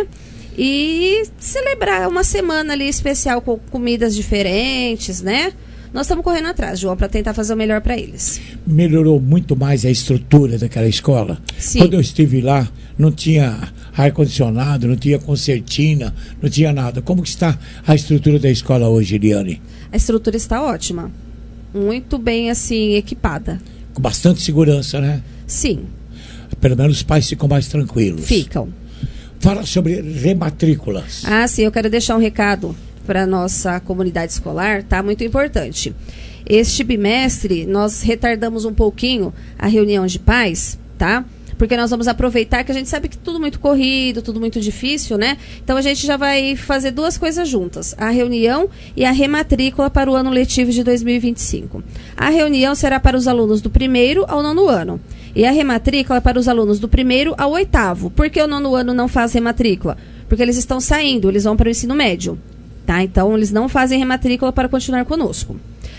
E celebrar uma semana ali especial com comidas diferentes, né? Nós estamos correndo atrás, João, para tentar fazer o melhor para eles. Melhorou muito mais a estrutura daquela escola? Sim. Quando eu estive lá, não tinha ar-condicionado, não tinha concertina, não tinha nada. Como que está a estrutura da escola hoje, Eliane? A estrutura está ótima. Muito bem, assim, equipada. Com bastante segurança, né? Sim. Pelo menos os pais ficam mais tranquilos. Ficam. Fala sobre rematrículas. Ah, sim, eu quero deixar um recado para a nossa comunidade escolar, tá? Muito importante. Este bimestre, nós retardamos um pouquinho a reunião de pais, tá? porque nós vamos aproveitar que a gente sabe que tudo muito corrido, tudo muito difícil, né? Então a gente já vai fazer duas coisas juntas, a reunião e a rematrícula para o ano letivo de dois mil e vinte e cinco. A reunião será para os alunos do primeiro ao nono ano. E a rematrícula para os alunos do primeiro ao oitavo. Por que o nono ano não faz rematrícula? Porque eles estão saindo, eles vão para o ensino médio. Tá? Então, eles não fazem rematrícula para continuar conosco.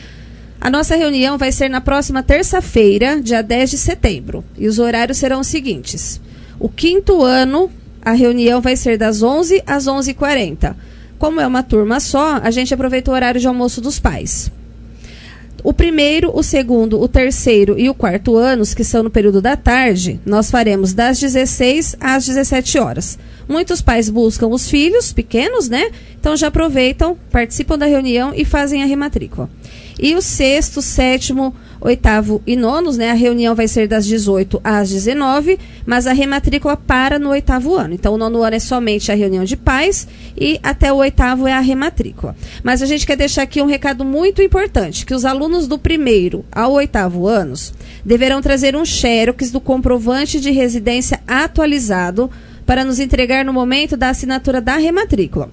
A nossa reunião vai ser na próxima terça-feira, dia dez de setembro. E os horários serão os seguintes. O quinto ano, a reunião vai ser das onze às onze e quarenta. Como é uma turma só, a gente aproveita o horário de almoço dos pais. O primeiro, o segundo, o terceiro e o quarto anos, que são no período da tarde, nós faremos das dezesseis às dezessete horas. Muitos pais buscam os filhos pequenos, né? Então já aproveitam, participam da reunião e fazem a rematrícula. E o sexto, sétimo, oitavo e nonos, né? A reunião vai ser das dezoito às dezenove, mas a rematrícula para no oitavo ano. Então, o nono ano é somente a reunião de pais e até o oitavo é a rematrícula. Mas a gente quer deixar aqui um recado muito importante, que os alunos do primeiro ao oitavo anos deverão trazer um xerox do comprovante de residência atualizado para nos entregar no momento da assinatura da rematrícula.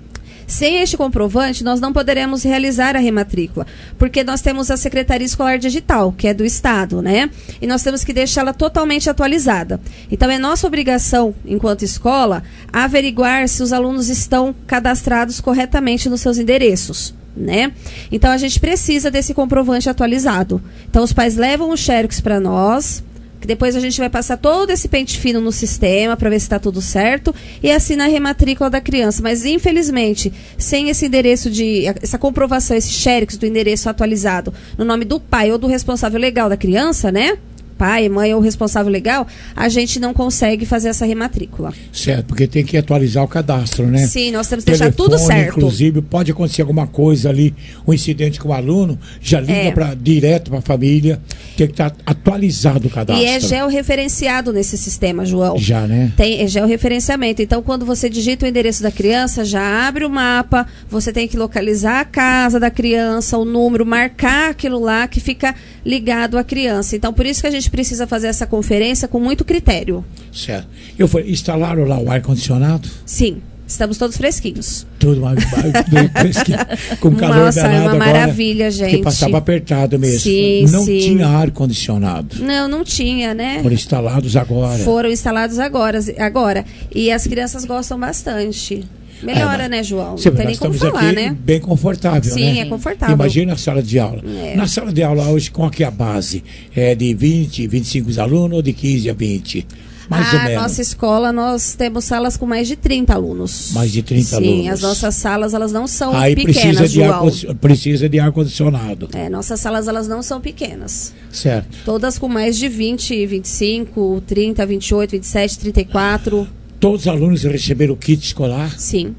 Sem este comprovante, nós não poderemos realizar a rematrícula, porque nós temos a Secretaria Escolar Digital, que é do Estado, né? E nós temos que deixá-la totalmente atualizada. Então, é nossa obrigação, enquanto escola, averiguar se os alunos estão cadastrados corretamente nos seus endereços, né? Então, a gente precisa desse comprovante atualizado. Então, os pais levam o xerox para nós, que depois a gente vai passar todo esse pente fino no sistema para ver se está tudo certo e assina a rematrícula da criança. Mas, infelizmente, sem esse endereço de... essa comprovação, esse xerox do endereço atualizado no nome do pai ou do responsável legal da criança, né? Pai, mãe ou responsável legal, a gente não consegue fazer essa rematrícula. Certo, porque tem que atualizar o cadastro, né? Sim, nós temos que deixar tudo certo. Inclusive, pode acontecer alguma coisa ali, um incidente com o aluno, já liga É. pra, direto para a família, tem que estar atualizado o cadastro. E é georreferenciado nesse sistema, João. Já, né? Tem é georreferenciamento. Então, quando você digita o endereço da criança, já abre o mapa, você tem que localizar a casa da criança, o número, marcar aquilo lá que fica ligado à criança. Então, por isso que a gente precisa fazer essa conferência com muito critério. Certo. Eu falei, instalaram lá o ar-condicionado? Sim, estamos todos fresquinhos. Tudo mais, mais fresquinho. Com calor Nossa, danado é uma agora, maravilha, gente. porque passava apertado mesmo. Sim, não sim. tinha ar-condicionado. Não, não tinha, né? Foram instalados agora. Foram instalados agora, agora. E as crianças gostam bastante. Melhora, É, né, João? Sim, Não tem nós nem como estamos falar, aqui né? bem confortável, Sim, né? é confortável. Imagina a sala de aula. É. Na sala de aula hoje, qual que é a base? É de vinte, vinte e cinco alunos ou de quinze a vinte? Mais ou A menos. nossa escola, nós temos salas com mais de trinta alunos. Mais de trinta Sim, alunos. Sim, as nossas salas, elas não são Aí pequenas, precisa de, ar, João. precisa de ar-condicionado. É, nossas salas, elas não são pequenas. Certo. Todas com mais de vinte, vinte e cinco, trinta, vinte e oito, vinte e sete, trinta e quatro. Todos os alunos receberam o kit escolar? Sim.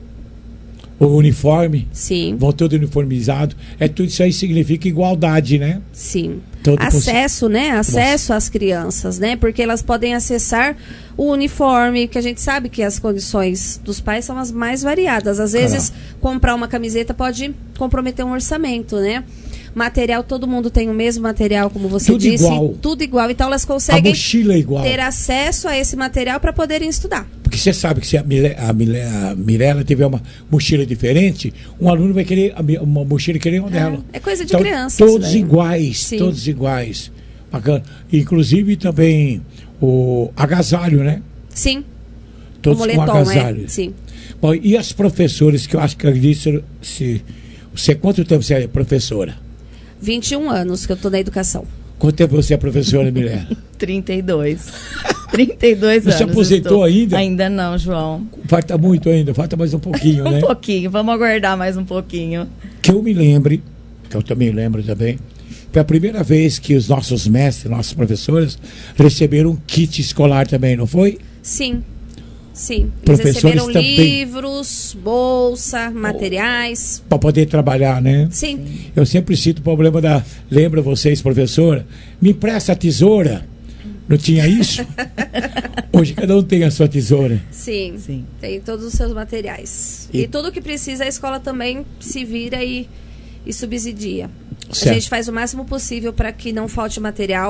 O uniforme? Sim. Vão todos uniformizados. É, tudo isso aí significa igualdade, né? Sim. Todo Acesso, cons... né? Acesso às crianças, né? Porque elas podem acessar o uniforme, que a gente sabe que as condições dos pais são as mais variadas. Às vezes, Caramba. comprar uma camiseta pode comprometer um orçamento, né? Material, todo mundo tem o mesmo material, como você Tudo disse. igual. Tudo igual. Então, elas conseguem A mochila é igual. ter acesso a esse material para poderem estudar. Porque você sabe que se a, Mile, a, Mile, a Mirella tiver uma mochila diferente, um aluno vai querer a, uma mochila querer uma dela. É coisa de então, criança. Todos isso daí. iguais, Sim. todos iguais. Bacana. Inclusive também o agasalho, né? Sim. Todos o moletom, com agasalho. É? Sim. Bom, e as professoras, que eu acho que eu disse, se, você, quanto tempo você é professora? vinte e um anos que eu estou na educação. Quanto tempo você é professora, Mirella? trinta e dois. trinta e dois anos. Você aposentou estou. ainda? Ainda não, João. Falta muito ainda, falta mais um pouquinho, um né? Um pouquinho, vamos aguardar mais um pouquinho. Que eu me lembre, que eu também lembro também, foi a primeira vez que os nossos mestres, nossas professoras, receberam um kit escolar também, não foi? Sim. Sim, eles Professores receberam também. livros, bolsa, materiais. Para poder trabalhar, né? Sim. Eu sempre cito o problema da... Lembra vocês, professora? Me empresta a tesoura. Não tinha isso? Hoje cada um tem a sua tesoura. Sim, Sim. Tem todos os seus materiais. E, E- tudo que precisa, a escola também se vira e, e subsidia. Certo. A gente faz o máximo possível para que não falte material,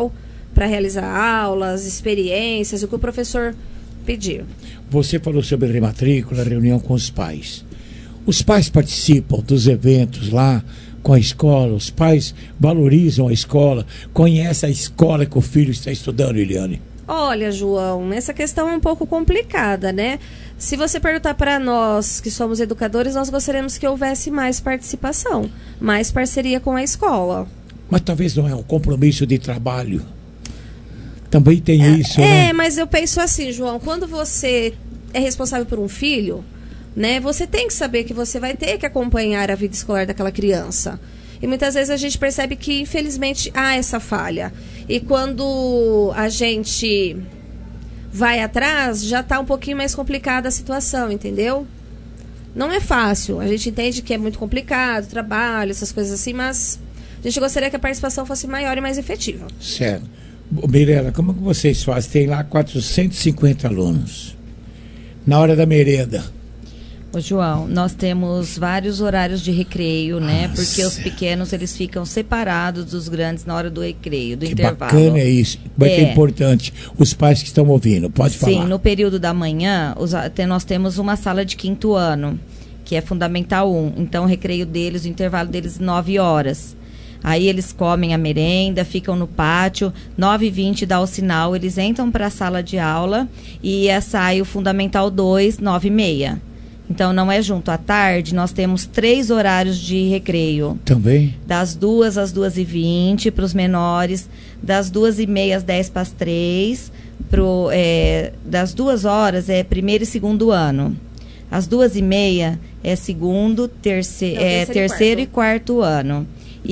para realizar aulas, experiências, o que o professor pedir. Você falou sobre rematrícula, reunião com os pais. Os pais participam dos eventos lá com a escola, os pais valorizam a escola, conhecem a escola que o filho está estudando, Eliane? Olha, João, essa questão é um pouco complicada, né? Se você perguntar para nós, que somos educadores, nós gostaríamos que houvesse mais participação, mais parceria com a escola. Mas talvez não é um compromisso de trabalho. Também tem é, isso, é, né? É, mas eu penso assim, João, quando você é responsável por um filho, né, você tem que saber que você vai ter que acompanhar a vida escolar daquela criança. E muitas vezes a gente percebe que, infelizmente, há essa falha. E quando a gente vai atrás, já está um pouquinho mais complicada a situação, entendeu? Não é fácil. A gente entende que é muito complicado, trabalho, essas coisas assim, mas a gente gostaria que a participação fosse maior e mais efetiva. Certo. Mirela, como que vocês fazem? Tem lá quatrocentos e cinquenta alunos. Na hora da merenda. Ô, João, nós temos vários horários de recreio, né? Porque certo. Os pequenos, eles ficam separados dos grandes na hora do recreio, do que intervalo. Bacana é isso. Mas é. é importante. Os pais que estão ouvindo, pode falar. Sim, no período da manhã, os, nós temos uma sala de quinto ano, que é Fundamental um. Então, o recreio deles, o intervalo deles, nove horas. Aí eles comem a merenda, ficam no pátio, nove e vinte dá o sinal, eles entram para a sala de aula e é, sai o Fundamental dois, nove e meia. Então, não é junto. À tarde, nós temos três horários de recreio. Também? Das duas às duas e vinte para os menores, das duas e meia às dez para as três, pro, é, das duas horas é primeiro e segundo ano. Às duas e meia é segundo, terce, não, é, terceiro, terceiro e quarto. e quarto ano.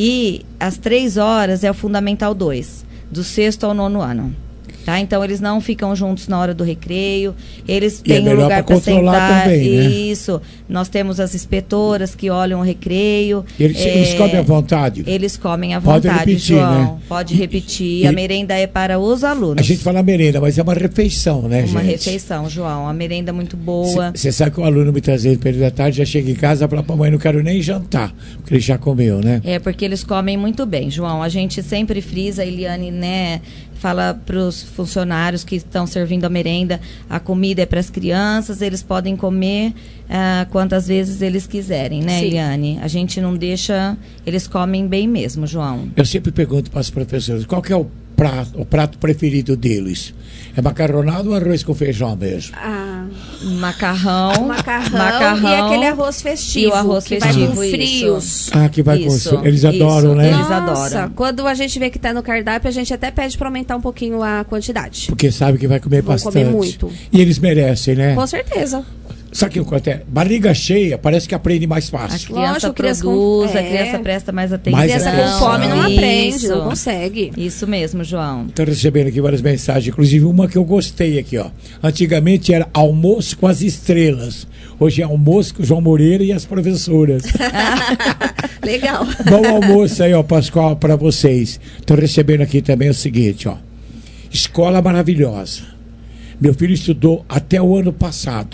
E às três horas é o Fundamental dois, do sexto ao nono ano. Tá? Então, eles não ficam juntos na hora do recreio, eles têm é um lugar para sentar. Também, né? Isso. Nós temos as inspetoras que olham o recreio. Eles, é, eles comem à vontade? Eles comem à Pode vontade, repetir, João. Né? Pode repetir. E, a merenda é para os alunos. A gente fala merenda, mas é uma refeição, né, uma gente? Uma refeição, João. A merenda é muito boa. Você sabe que o aluno, muitas vezes, no período da tarde, já chega em casa e fala para a mãe, não quero nem jantar, porque ele já comeu, né? É, porque eles comem muito bem, João. A gente sempre frisa, a Eliane, né... Fala para os funcionários que estão servindo a merenda, a comida é para as crianças, eles podem comer uh, quantas vezes eles quiserem, né, Sim. Eliane? A gente não deixa, eles comem bem mesmo, João. Eu sempre pergunto para os professores, qual que é o prato, o prato preferido deles? É macarronado ou arroz com feijão mesmo? Ah, macarrão, macarrão, macarrão e aquele arroz festivo. E o arroz que festivo, vai com frios. Isso. Ah, que vai isso, com eles adoram, isso. né? Eles Nossa, adoram. Quando a gente vê que está no cardápio, a gente até pede para aumentar um pouquinho a quantidade. Porque sabe que vai comer Vão bastante. comer muito. E eles merecem, né? Com certeza. Sabe que acontece? Barriga cheia, parece que aprende mais fácil. A criança Lógico, produz, com... a criança é. presta mais atenção. Mais criança atenção. com fome não aprende, Isso. não consegue. Isso mesmo, João. Estou recebendo aqui várias mensagens, inclusive uma que eu gostei aqui, ó. Antigamente era almoço com as estrelas. Hoje é almoço com o João Moreira e as professoras. Legal. Bom almoço aí, ó, Pascoal, para vocês. Estou recebendo aqui também o seguinte, ó. Escola maravilhosa. Meu filho estudou até o ano passado.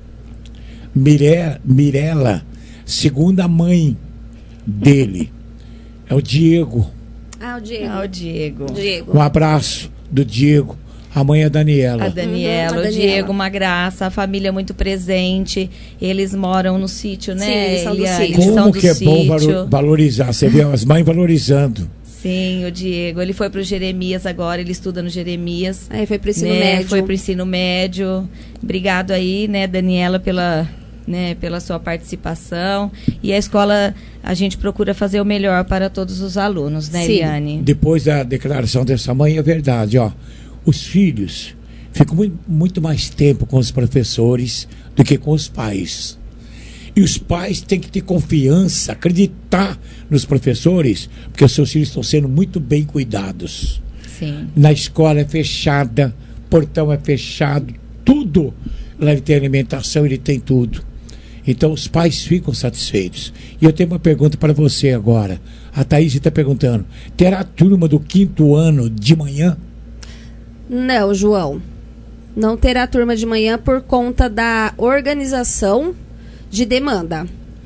Mire, Mirela, segunda mãe dele, é o Diego. Ah, o Diego. Ah, o Diego. Diego. Um abraço do Diego. A mãe é a Daniela. A Daniela, uhum, a o Daniela. Diego, uma graça, a família muito presente. Eles moram no sítio, né? Sim, eles são do Eliane? sítio. Como Eles são do que é sítio. bom valo- valorizar, você vê as mães valorizando. Sim, o Diego, ele foi para o Jeremias agora, ele estuda no Jeremias. Aí foi para o ensino né? médio. Foi para o ensino médio. Obrigado aí, né, Daniela, pela, né, pela sua participação. E a escola, a gente procura fazer o melhor para todos os alunos, né, Sim. Eliane? Depois da declaração dessa mãe, é verdade, ó. Os filhos ficam muito, muito mais tempo com os professores do que com os pais. E os pais têm que ter confiança, acreditar nos professores, porque os seus filhos estão sendo muito bem cuidados. Sim. Na escola é fechada, portão é fechado, tudo. Lá ele tem alimentação, ele tem tudo. Então os pais ficam satisfeitos. E eu tenho uma pergunta para você agora. A Thaís está perguntando, terá a turma do quinto ano de manhã? Não, João. Não terá turma de manhã por conta da organização de demanda.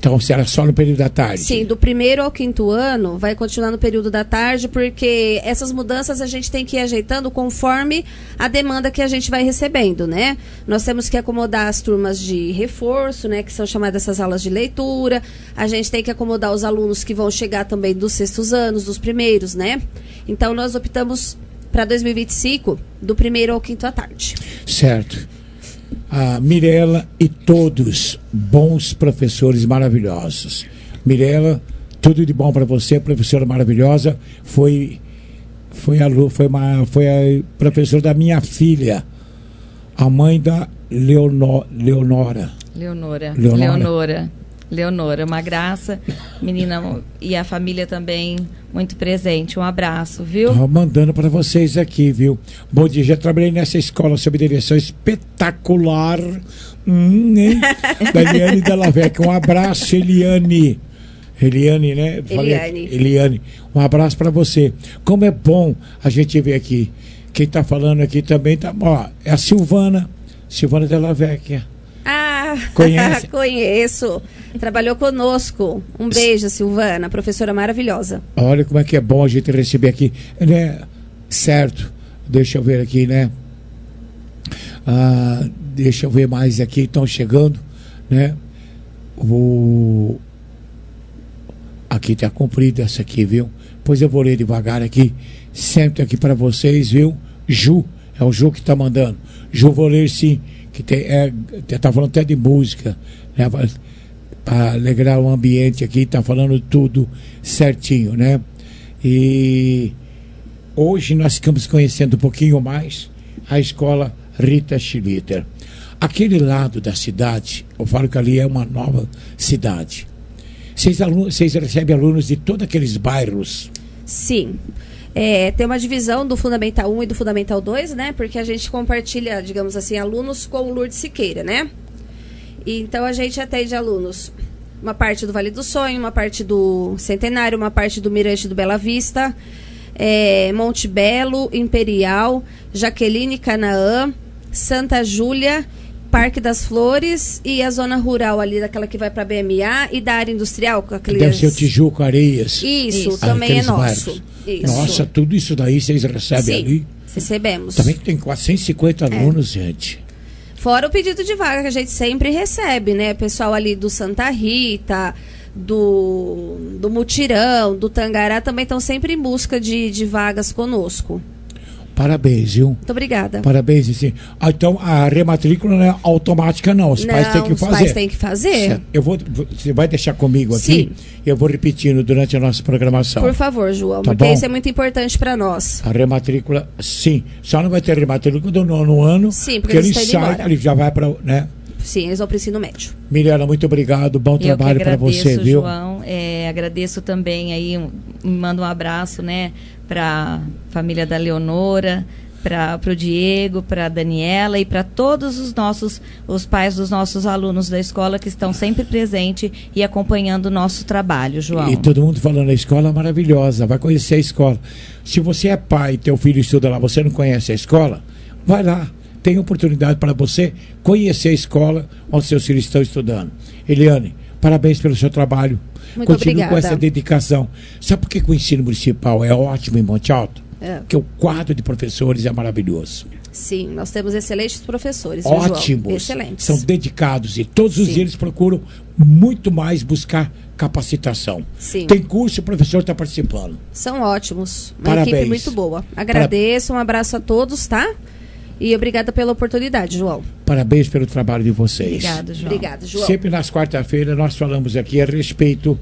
Então, será só no período da tarde? Sim, do primeiro ao quinto ano vai continuar no período da tarde, porque essas mudanças a gente tem que ir ajeitando conforme a demanda que a gente vai recebendo, né? Nós temos que acomodar as turmas de reforço, né? Que são chamadas essas aulas de leitura. A gente tem que acomodar os alunos que vão chegar também dos sextos anos, dos primeiros, né? Então, nós optamos para dois mil e vinte e cinco, do primeiro ao quinto à tarde. Certo. A Mirela e todos bons professores maravilhosos. Mirela, tudo de bom para você, professora maravilhosa. Foi foi a foi uma foi a professora da minha filha, a mãe da Leonor, Leonora. Leonora. Leonora. Leonora. Leonora, uma graça, menina, e a família também muito presente. Um abraço, viu? Tô mandando para vocês aqui, viu? Bom dia, já trabalhei nessa escola sob direção espetacular. Hum, hein? Da Eliane Delavec. Um abraço, Eliane. Eliane, né? Falei aqui. Eliane. Eliane, um abraço para você. Como é bom a gente ver aqui. Quem tá falando aqui também tá. Ó, é a Silvana. Silvana Delavec. Ah, conhece? Conheço. Trabalhou conosco. Um beijo, Silvana, professora maravilhosa. Olha como é que é bom a gente receber aqui, né? Certo. Deixa eu ver aqui, né? Ah, deixa eu ver mais aqui. Estão chegando, né? O... Aqui está cumprida essa aqui, viu? Pois eu vou ler devagar aqui. Sempre aqui para vocês, viu? Ju, é o Ju que está mandando. Ju, vou ler sim. Que tem, é, tá falando até de música, né? Para alegrar o ambiente aqui, tá falando tudo certinho, né? E hoje nós ficamos conhecendo um pouquinho mais a escola Rita Schlitter. Aquele lado da cidade, eu falo que ali é uma nova cidade. Vocês, alunos, vocês recebem alunos de todos aqueles bairros? Sim. É, tem uma divisão do Fundamental um e do Fundamental dois, né? Porque a gente compartilha, digamos assim, alunos com o Lourdes Siqueira, né? E, então a gente atende alunos, uma parte do Vale do Sonho, uma parte do Centenário, uma parte do Mirante do Bela Vista, é, Monte Belo, Imperial, Jaqueline, Canaã, Santa Júlia, Parque das Flores e a zona rural ali, daquela que vai para B M A e da área industrial. Com aqueles... Deve ser o Tijuco, Areias. Isso, isso. Também é nosso. Isso. Nossa, tudo isso daí vocês recebem Sim, ali? Recebemos. Também tem quatrocentos e cinquenta é. alunos, gente. Fora o pedido de vaga que a gente sempre recebe, né? Pessoal ali do Santa Rita, do, do Mutirão, do Tangará, também estão sempre em busca de, de vagas conosco. Parabéns, viu? Muito obrigada. Parabéns, sim. Ah, então, a rematrícula não é automática, não. Os não, pais têm que os fazer. Os pais têm que fazer. Eu vou, você vai deixar comigo aqui? Sim. Eu vou repetindo durante a nossa programação. Por favor, João, tá porque bom? isso é muito importante para nós. A rematrícula, sim. Só não vai ter rematrícula do nono ano. Sim, porque, porque ele sai, embora. ele já vai para, né? Sim, eles vão para o ensino médio. Mirela, muito obrigado. Bom Eu trabalho para você, viu? João. É, agradeço também aí, um, mando um abraço, né, para a família da Leonora, para o Diego, para a Daniela e para todos os nossos, os pais dos nossos alunos da escola que estão sempre presentes e acompanhando o nosso trabalho, João. E todo mundo falando, a escola é maravilhosa, vai conhecer a escola. Se você é pai e teu filho estuda lá, você não conhece a escola, vai lá. Tem oportunidade para você conhecer a escola onde seus filhos estão estudando. Eliane, parabéns pelo seu trabalho. Muito Continue obrigada. com essa dedicação. Sabe por que o ensino municipal é ótimo em Monte Alto? É. Porque o quadro de professores é maravilhoso. Sim, nós temos excelentes professores. Ótimos. João? Excelentes. São dedicados e todos os Sim. dias eles procuram muito mais buscar capacitação. Sim. Tem curso e o professor está participando. São ótimos. Uma Parabéns. equipe muito boa. Agradeço, um abraço a todos, tá? E obrigada pela oportunidade, João. Parabéns pelo trabalho de vocês. Obrigada, João. Obrigada, João. Sempre nas quarta-feiras nós falamos aqui a respeito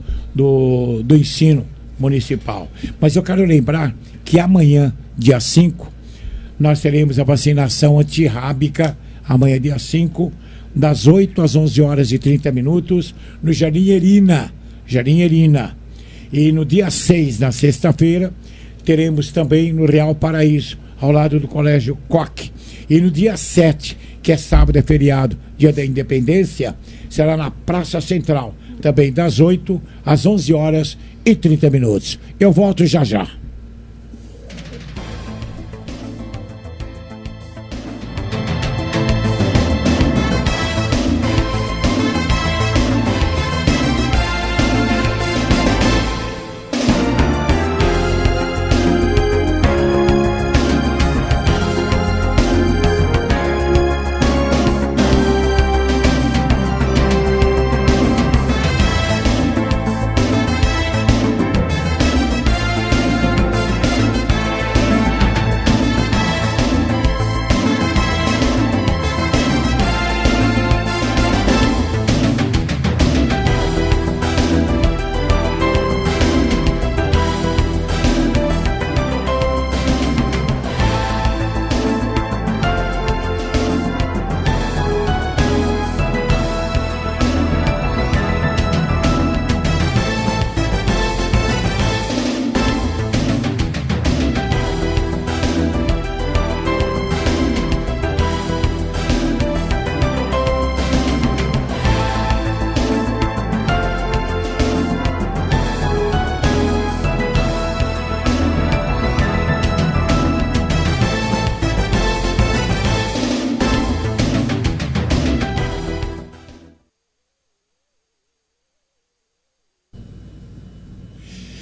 do, do ensino municipal. Mas eu quero lembrar que amanhã, dia cinco, nós teremos a vacinação antirrábica, amanhã dia cinco, das oito às onze horas e trinta minutos, no Jardim Erina. Jardim Erina. E no dia seis, na sexta-feira, teremos também no Real Paraíso, ao lado do Colégio Coque. E no dia sete, que é sábado, é feriado, dia da Independência, será na Praça Central, também das oito às onze horas e trinta minutos. Eu volto já já.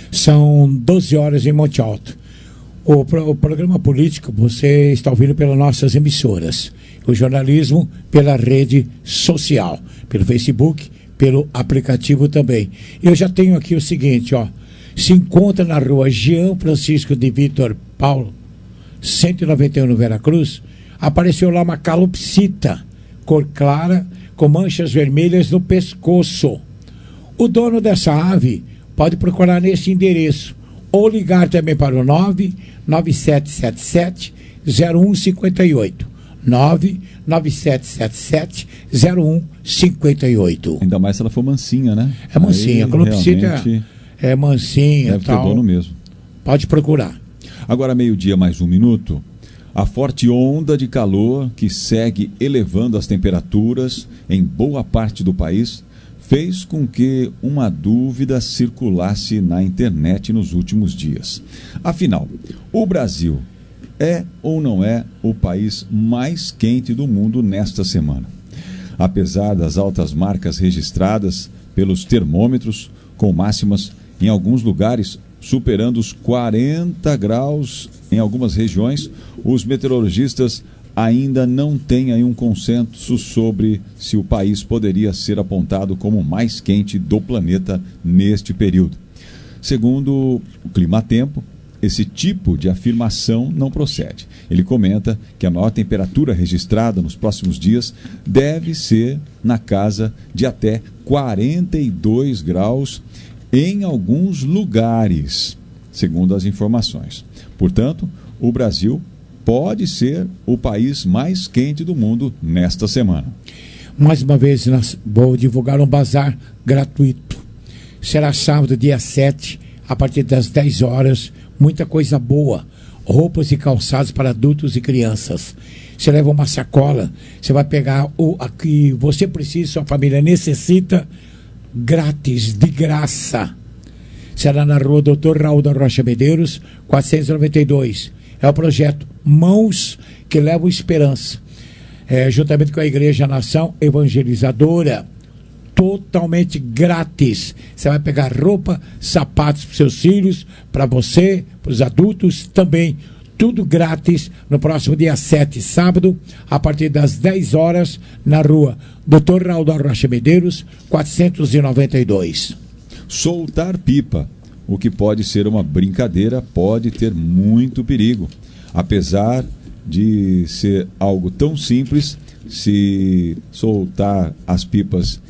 São doze horas em Monte Alto. O, pro, o programa político você está ouvindo pelas nossas emissoras. O jornalismo pela rede social, pelo Facebook, pelo aplicativo também. Eu já tenho aqui o seguinte, ó. Se encontra na rua Jean Francisco de Vitor Paulo, cento e noventa e um no Veracruz. Apareceu lá uma calopsita, cor clara, com manchas vermelhas no pescoço. O dono dessa ave pode procurar nesse endereço ou ligar também para o nove nove sete sete sete zero um cinco oito. nove nove sete sete sete zero um cinco oito. Ainda mais se ela for mansinha, né? É mansinha, a calopsita é mansinha. Deve tal. ter dono mesmo. Pode procurar. Agora, meio-dia mais um minuto. A forte onda de calor que segue elevando as temperaturas em boa parte do país fez com que uma dúvida circulasse na internet nos últimos dias. Afinal, o Brasil é ou não é o país mais quente do mundo nesta semana? Apesar das altas marcas registradas pelos termômetros, com máximas em alguns lugares superando os quarenta graus em algumas regiões, os meteorologistas ainda não têm aí um consenso sobre se o país poderia ser apontado como o mais quente do planeta neste período. Segundo o Climatempo, esse tipo de afirmação não procede. Ele comenta que a maior temperatura registrada nos próximos dias deve ser na casa de até quarenta e dois graus em alguns lugares, segundo as informações. Portanto, o Brasil pode ser o país mais quente do mundo nesta semana. Mais uma vez, nós vou divulgar um bazar gratuito. Será sábado, dia sete, a partir das dez horas. Muita coisa boa. Roupas e calçados para adultos e crianças. Você leva uma sacola, você vai pegar o que você precisa, sua família necessita, grátis, de graça. Será na rua doutor Raul da Rocha Medeiros, quatrocentos e noventa e dois. É o projeto Mãos que Levam Esperança. É, juntamente com a Igreja Nação Evangelizadora. Totalmente grátis. Você vai pegar roupa, sapatos para seus filhos, para você, para os adultos também. Tudo grátis no próximo dia sete, sábado, a partir das dez horas, na rua doutor Raul da Rocha Medeiros, quatrocentos e noventa e dois. Soltar pipa, o que pode ser uma brincadeira, pode ter muito perigo. Apesar de ser algo tão simples, se soltar as pipas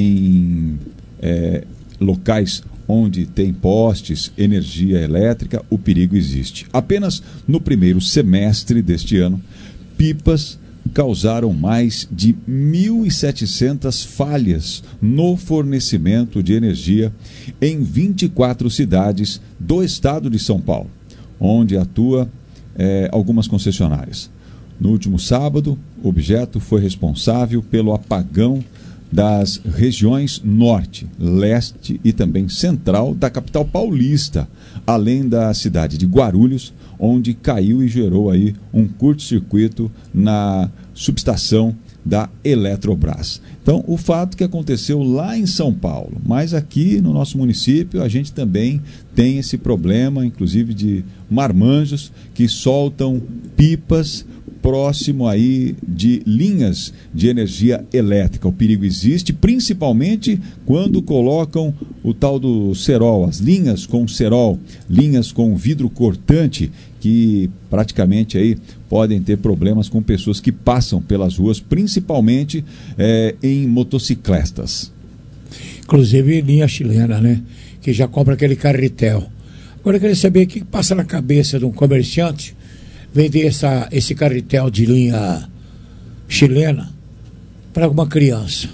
em é, locais onde tem postes, energia elétrica, o perigo existe. Apenas no primeiro semestre deste ano, pipas causaram mais de mil e setecentas falhas no fornecimento de energia em vinte e quatro cidades do estado de São Paulo, onde atua é, algumas concessionárias. No último sábado, o objeto foi responsável pelo apagão das regiões norte, leste e também central da capital paulista, além da cidade de Guarulhos, onde caiu e gerou aí um curto-circuito na subestação da Eletrobras. Então, o fato que aconteceu lá em São Paulo, mas aqui no nosso município a gente também tem esse problema, inclusive de marmanjos que soltam pipas próximo aí de linhas de energia elétrica. O perigo existe, principalmente quando colocam o tal do cerol, as linhas com cerol, linhas com vidro cortante, que praticamente aí podem ter problemas com pessoas que passam pelas ruas, principalmente é, em motocicletas. Inclusive linha chilena, né? Que já compra aquele carretel. Agora eu queria saber o que passa na cabeça de um comerciante vender essa, esse carretel de linha chilena para alguma criança.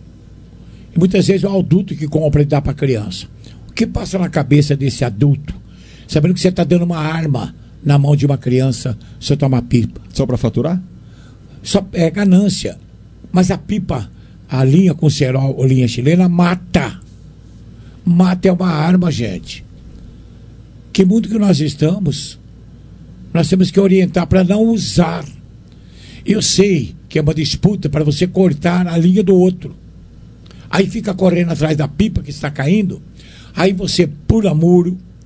E muitas vezes é o adulto que compra e dá para a criança. O que passa na cabeça desse adulto, sabendo que você está dando uma arma na mão de uma criança, você toma pipa? Só para faturar? Só é ganância. Mas a pipa, a linha com cerol ou linha chilena, mata. Mata é uma arma, gente. Que mundo que nós estamos? Nós temos que orientar para não usar. Eu sei que é uma disputa para você cortar a linha do outro. Aí fica correndo atrás da pipa que está caindo. Aí você pula muro,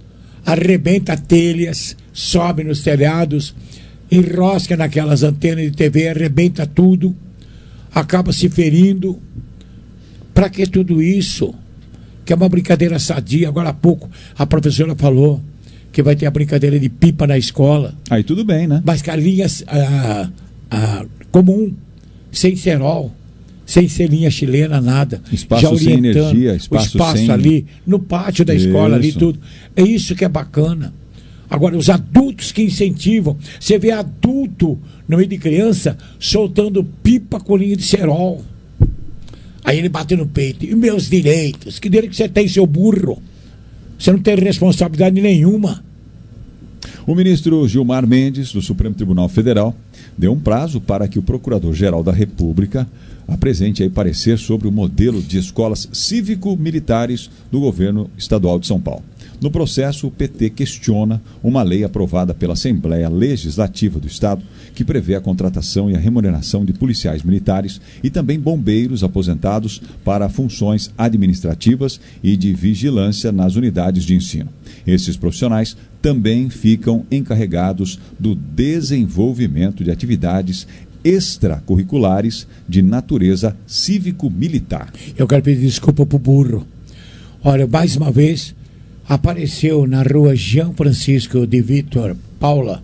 arrebenta telhas, sobe nos telhados, enrosca naquelas antenas de T V, arrebenta tudo, acaba se ferindo. Para que tudo isso? Que é uma brincadeira sadia. Agora há pouco a professora falou que vai ter a brincadeira de pipa na escola. Aí tudo bem, né? Mas calinhas ah, ah, comum, sem cerol, sem ser linha chilena, nada. Espaço já orientando sem energia, espaço, o espaço sem... ali, no pátio da escola, ali tudo. É isso que é bacana. Agora, os adultos que incentivam. Você vê adulto no meio de criança soltando pipa com linha de cerol. Aí ele bate no peito. E meus direitos? Que direito que você tem, seu burro? Você não tem responsabilidade nenhuma. O ministro Gilmar Mendes, do Supremo Tribunal Federal, deu um prazo para que o Procurador-Geral da República apresente aí parecer sobre o modelo de escolas cívico-militares do governo estadual de São Paulo. No processo, o P T questiona uma lei aprovada pela Assembleia Legislativa do Estado que prevê a contratação e a remuneração de policiais militares e também bombeiros aposentados para funções administrativas e de vigilância nas unidades de ensino. Esses profissionais também ficam encarregados do desenvolvimento de atividades extracurriculares de natureza cívico-militar. Eu quero pedir desculpa pro burro. Olha, mais uma vez apareceu na rua Jean Francisco de Vitor Paula,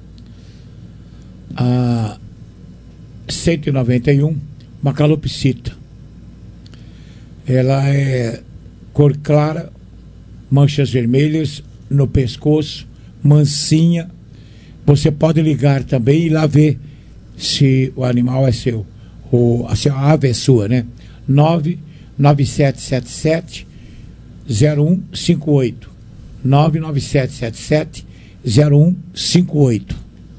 a cento e noventa e um, uma calopsita. Ela é cor clara, manchas vermelhas no pescoço, mansinha. Você pode ligar também e lá ver se o animal é seu, ou assim, a ave é sua, né? nove nove sete sete sete zero um cinco oito nove nove sete sete sete zero um cinco oito.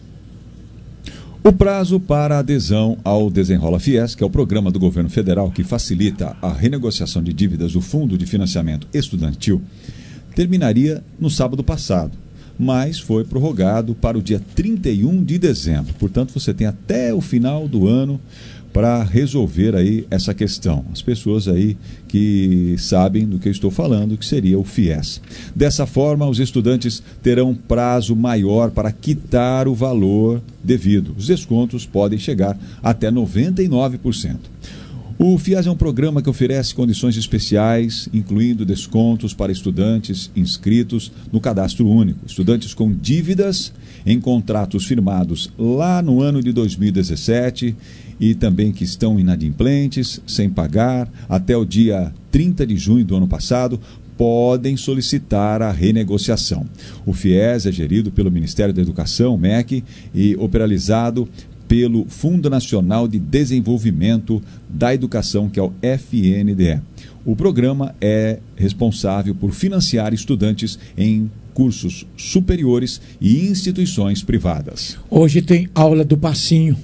O prazo para adesão ao Desenrola Fies, que é o programa do governo federal que facilita a renegociação de dívidas do Fundo de Financiamento Estudantil, terminaria no sábado passado, mas foi prorrogado para o dia trinta e um de dezembro. Portanto, você tem até o final do ano para resolver aí essa questão. As pessoas aí que sabem do que eu estou falando, que seria o Fies. Dessa forma, os estudantes terão prazo maior para quitar o valor devido. Os descontos podem chegar até noventa e nove por cento. O Fies é um programa que oferece condições especiais, incluindo descontos para estudantes inscritos no Cadastro Único, estudantes com dívidas em contratos firmados lá no ano de dois mil e dezessete e também que estão inadimplentes, sem pagar, até o dia trinta de junho do ano passado, podem solicitar a renegociação. O Fies é gerido pelo Ministério da Educação, M E C, e operalizado pelo Fundo Nacional de Desenvolvimento da Educação, que é o F N D E. O programa é responsável por financiar estudantes em cursos superiores e instituições privadas. Hoje tem aula do passinho,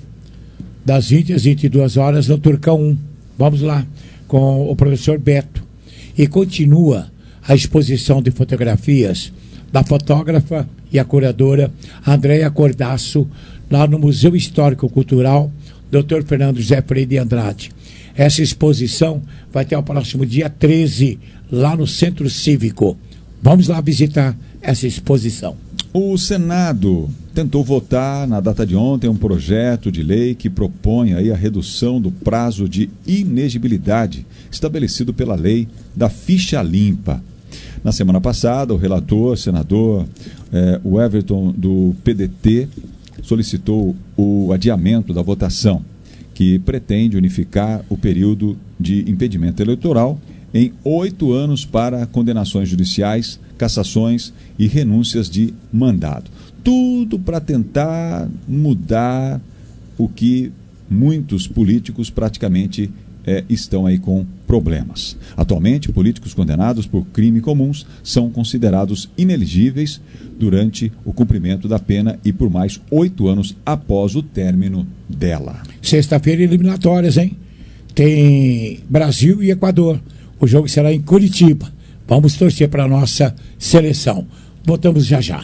das vinte às vinte e duas horas, no Turcão um. Vamos lá, com o professor Beto. E continua a exposição de fotografias da fotógrafa e a curadora Andréia Cordaço, lá no Museu Histórico Cultural doutor Fernando José Freire de Andrade. Essa exposição vai ter o próximo dia treze, lá no Centro Cívico. Vamos lá visitar essa exposição. O Senado tentou votar na data de ontem um projeto de lei que propõe aí a redução do prazo de inegibilidade estabelecido pela lei da ficha limpa. Na semana passada, o relator, senador eh, o Everton do P D T, solicitou o adiamento da votação, que pretende unificar o período de impedimento eleitoral em oito anos para condenações judiciais, cassações e renúncias de mandado. Tudo para tentar mudar o que muitos políticos praticamente é, estão aí com problemas. Atualmente, políticos condenados por crimes comuns são considerados inelegíveis durante o cumprimento da pena e por mais oito anos após o término dela. Sexta-feira, eliminatórias, hein? Tem Brasil e Equador. O jogo será em Curitiba. Vamos torcer para a nossa seleção. Voltamos já já.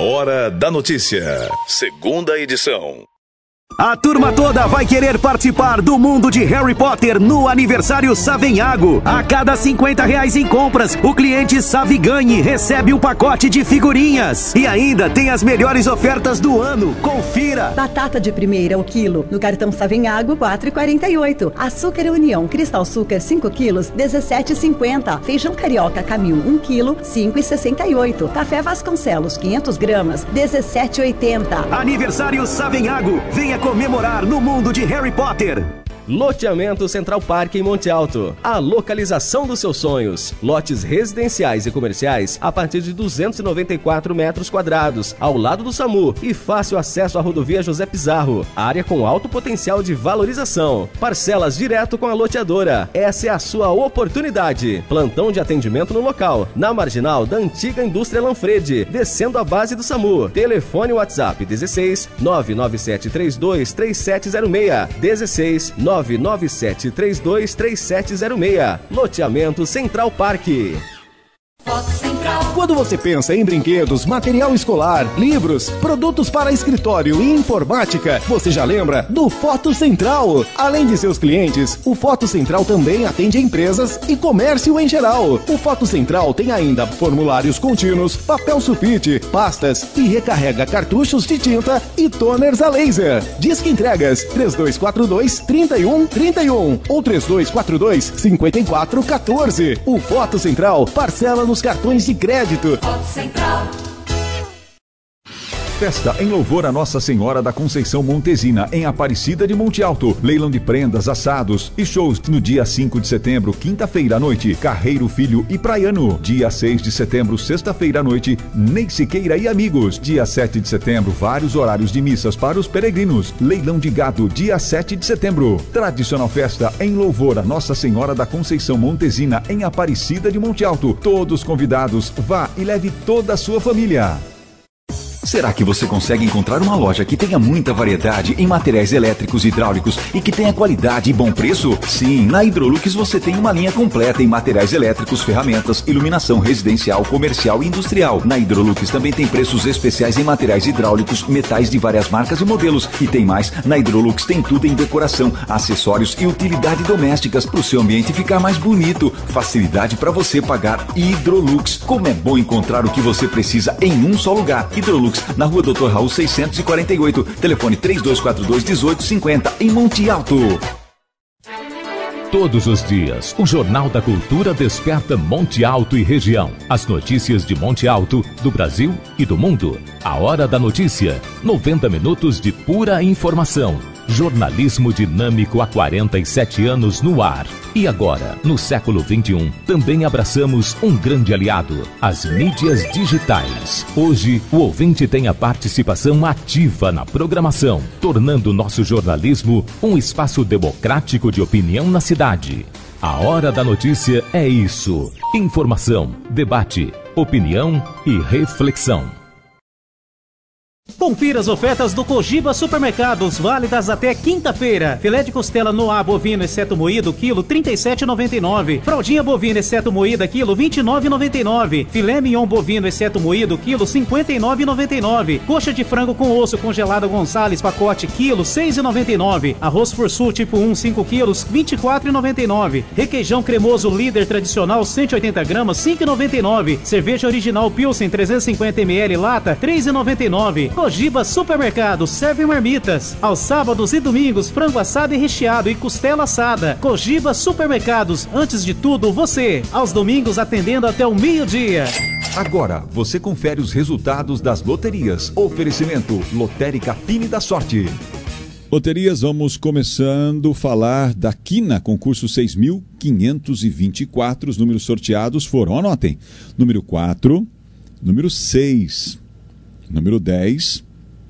Hora da Notícia, segunda edição. A turma toda vai querer participar do mundo de Harry Potter no aniversário Savenhago. A cada cinquenta reais em compras, o cliente Saviganhe recebe um pacote de figurinhas. E ainda tem as melhores ofertas do ano. Confira! Batata de primeira o quilo, no cartão Savenhago, quatro reais e quarenta e oito. Açúcar União Cristal Açúcar, cinco quilos, dezessete reais e cinquenta. Feijão Carioca Camil, um quilo, cinco reais e sessenta e oito. Café Vasconcelos, quinhentas gramas, dezessete reais e oitenta. Aniversário Savenhago. Venha comemorar no mundo de Harry Potter. Loteamento Central Parque em Monte Alto. A localização dos seus sonhos. Lotes residenciais e comerciais a partir de duzentos e noventa e quatro metros quadrados, ao lado do SAMU e fácil acesso à rodovia José Pizarro. Área com alto potencial de valorização. Parcelas direto com a loteadora. Essa é a sua oportunidade. Plantão de atendimento no local, na marginal da antiga indústria Lanfredi, descendo a base do SAMU. Telefone WhatsApp dezesseis nove nove sete três dois três sete zero seis. dezesseis nove nove sete três dois três sete zero seis. Loteamento Central Parque. Quando você pensa em brinquedos, material escolar, livros, produtos para escritório e informática, você já lembra do Foto Central. Além de seus clientes, o Foto Central também atende empresas e comércio em geral. O Foto Central tem ainda formulários contínuos, papel sulfite, pastas e recarrega cartuchos de tinta e toners a laser. Disque entregas três dois quatro dois, três um três um ou três dois quatro dois, cinco quatro um quatro. O Foto Central parcela nos cartões de crédito. Foto Central. Festa em louvor a Nossa Senhora da Conceição Montesina, em Aparecida de Monte Alto. Leilão de prendas, assados e shows no dia cinco de setembro, quinta-feira à noite, Carreiro Filho e Praiano. Dia seis de setembro, sexta-feira à noite, Ney Siqueira e amigos. Dia sete de setembro, vários horários de missas para os peregrinos. Leilão de gado, dia sete de setembro. Tradicional festa em louvor a Nossa Senhora da Conceição Montesina, em Aparecida de Monte Alto. Todos convidados, vá e leve toda a sua família. Será que você consegue encontrar uma loja que tenha muita variedade em materiais elétricos e hidráulicos e que tenha qualidade e bom preço? Sim, na Hidrolux você tem uma linha completa em materiais elétricos, ferramentas, iluminação residencial, comercial e industrial. Na Hidrolux também tem preços especiais em materiais hidráulicos, metais de várias marcas e modelos. E tem mais, na Hidrolux tem tudo em decoração, acessórios e utilidade domésticas para o seu ambiente ficar mais bonito. Facilidade para você pagar. Hidrolux. Como é bom encontrar o que você precisa em um só lugar. Hidrolux, na rua doutor Raul seiscentos e quarenta e oito, telefone três dois quatro dois, um oito cinco zero, em Monte Alto. Todos os dias, o Jornal da Cultura desperta Monte Alto e região. As notícias de Monte Alto, do Brasil e do mundo. A Hora da Notícia, noventa minutos de pura informação. Jornalismo dinâmico há quarenta e sete anos no ar. E agora, no século vinte e um, também abraçamos um grande aliado, as mídias digitais. Hoje, o ouvinte tem a participação ativa na programação, tornando nosso jornalismo um espaço democrático de opinião na cidade. A Hora da Notícia é isso: informação, debate, opinião e reflexão. Confira as ofertas do Cogiba Supermercados, válidas até quinta-feira. Filé de costela no ar bovino, exceto moído, quilo trinta e sete reais e noventa e nove centavos. Fraldinha bovina, exceto moída, quilo vinte e nove reais e noventa e nove centavos. Filé mignon bovino, exceto moído, quilo cinquenta e nove reais e noventa e nove centavos. Coxa de frango com osso congelada Gonçalves, pacote, quilo seis reais e noventa e nove centavos. Arroz Fursul tipo um, cinco quilos, vinte e quatro reais e noventa e nove centavos. Requeijão cremoso líder tradicional, cento e oitenta gramas, cinco reais e noventa e nove centavos. Cerveja original Pilsen, trezentos e cinquenta mililitros, lata, três reais e noventa e nove centavos. Cogiba Supermercado, serve marmitas. Aos sábados e domingos, frango assado e recheado e costela assada. Cogiba Supermercados, antes de tudo, você. Aos domingos, atendendo até o meio-dia. Agora, você confere os resultados das loterias. Oferecimento Lotérica Fine da Sorte. Loterias, vamos começando a falar da Quina, concurso seis mil quinhentos e vinte e quatro. Os números sorteados foram, anotem, número quatro, número seis, número dez,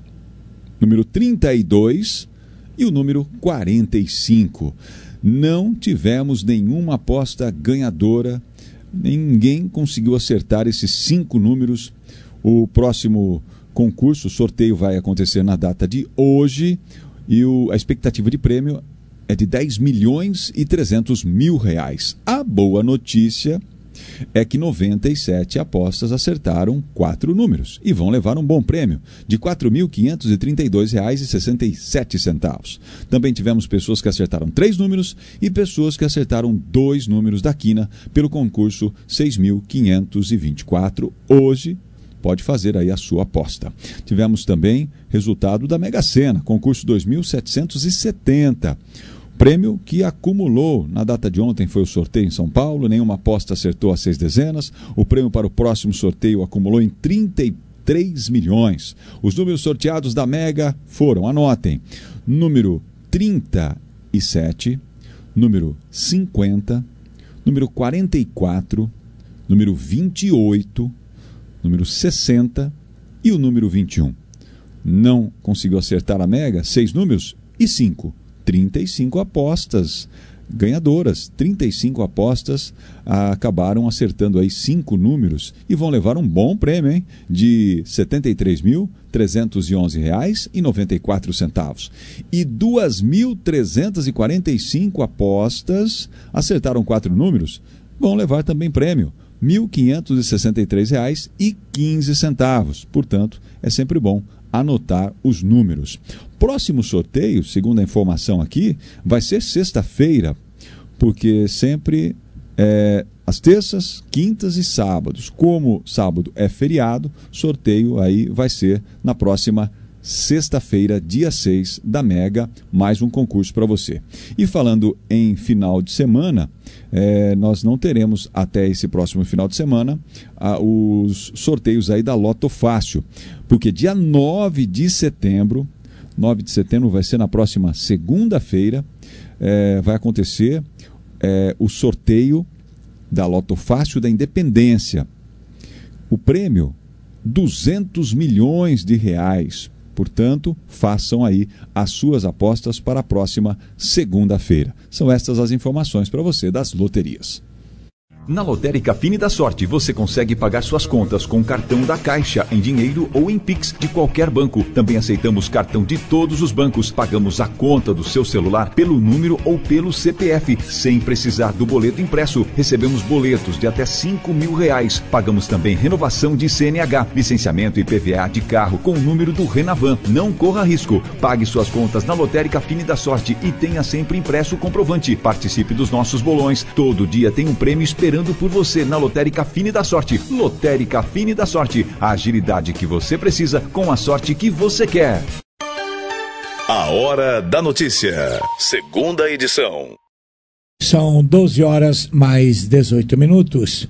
número trinta e dois e o número quarenta e cinco. Não tivemos nenhuma aposta ganhadora, ninguém conseguiu acertar esses cinco números. O próximo concurso, o sorteio vai acontecer na data de hoje e o, a expectativa de prêmio é de dez milhões e trezentos mil reais. A boa notícia é que noventa e sete apostas acertaram quatro números e vão levar um bom prêmio de quatro mil quinhentos e trinta e dois reais e sessenta e sete centavos. Também tivemos pessoas que acertaram três números e pessoas que acertaram dois números da quina pelo concurso seis mil quinhentos e vinte e quatro. Hoje, pode fazer aí a sua aposta. Tivemos também resultado da Mega Sena, concurso dois mil setecentos e setenta. Prêmio que acumulou na data de ontem foi o sorteio em São Paulo, nenhuma aposta acertou as seis dezenas. O prêmio para o próximo sorteio acumulou em trinta e três milhões. Os números sorteados da Mega foram, anotem, número trinta e sete, número cinquenta, número quarenta e quatro, número vinte e oito, número sessenta e o número vinte e um. Não conseguiu acertar a Mega, seis números e cinco. trinta e cinco apostas ganhadoras. trinta e cinco apostas ah, acabaram acertando aí cinco números e vão levar um bom prêmio, hein? De setenta e três mil trezentos e onze reais e noventa e quatro centavos. E duas mil trezentas e quarenta e cinco apostas acertaram quatro números, vão levar também prêmio. mil quinhentos e sessenta e três reais e quinze centavos. Portanto, é sempre bom anotar os números. Próximo sorteio, segundo a informação aqui, vai ser sexta-feira, porque sempre é, às terças, quintas e sábados. Como sábado é feriado, sorteio aí vai ser na próxima sexta-feira, dia seis da Mega, mais um concurso para você. E falando em final de semana, é, nós não teremos até esse próximo final de semana ah, os sorteios aí da Loto Fácil, porque dia nove de setembro, nove de setembro vai ser na próxima segunda-feira, é, vai acontecer é, o sorteio da Loto Fácil da Independência. O prêmio, duzentos milhões de reais. Portanto, façam aí as suas apostas para a próxima segunda-feira. São estas as informações para você das loterias. Na Lotérica Fine da Sorte, você consegue pagar suas contas com cartão da Caixa, em dinheiro ou em Pix de qualquer banco. Também aceitamos cartão de todos os bancos. Pagamos a conta do seu celular pelo número ou pelo C P F, sem precisar do boleto impresso. Recebemos boletos de até cinco mil reais. Pagamos também renovação de C N H, licenciamento e P V A de carro com o número do Renavan. Não corra risco. Pague suas contas na Lotérica Fine da Sorte e tenha sempre impresso o comprovante. Participe dos nossos bolões. Todo dia tem um prêmio esperando por você na Lotérica Fine da Sorte. Lotérica Fine da Sorte. A agilidade que você precisa com a sorte que você quer. A Hora da Notícia. Segunda edição. São doze horas mais dezoito minutos.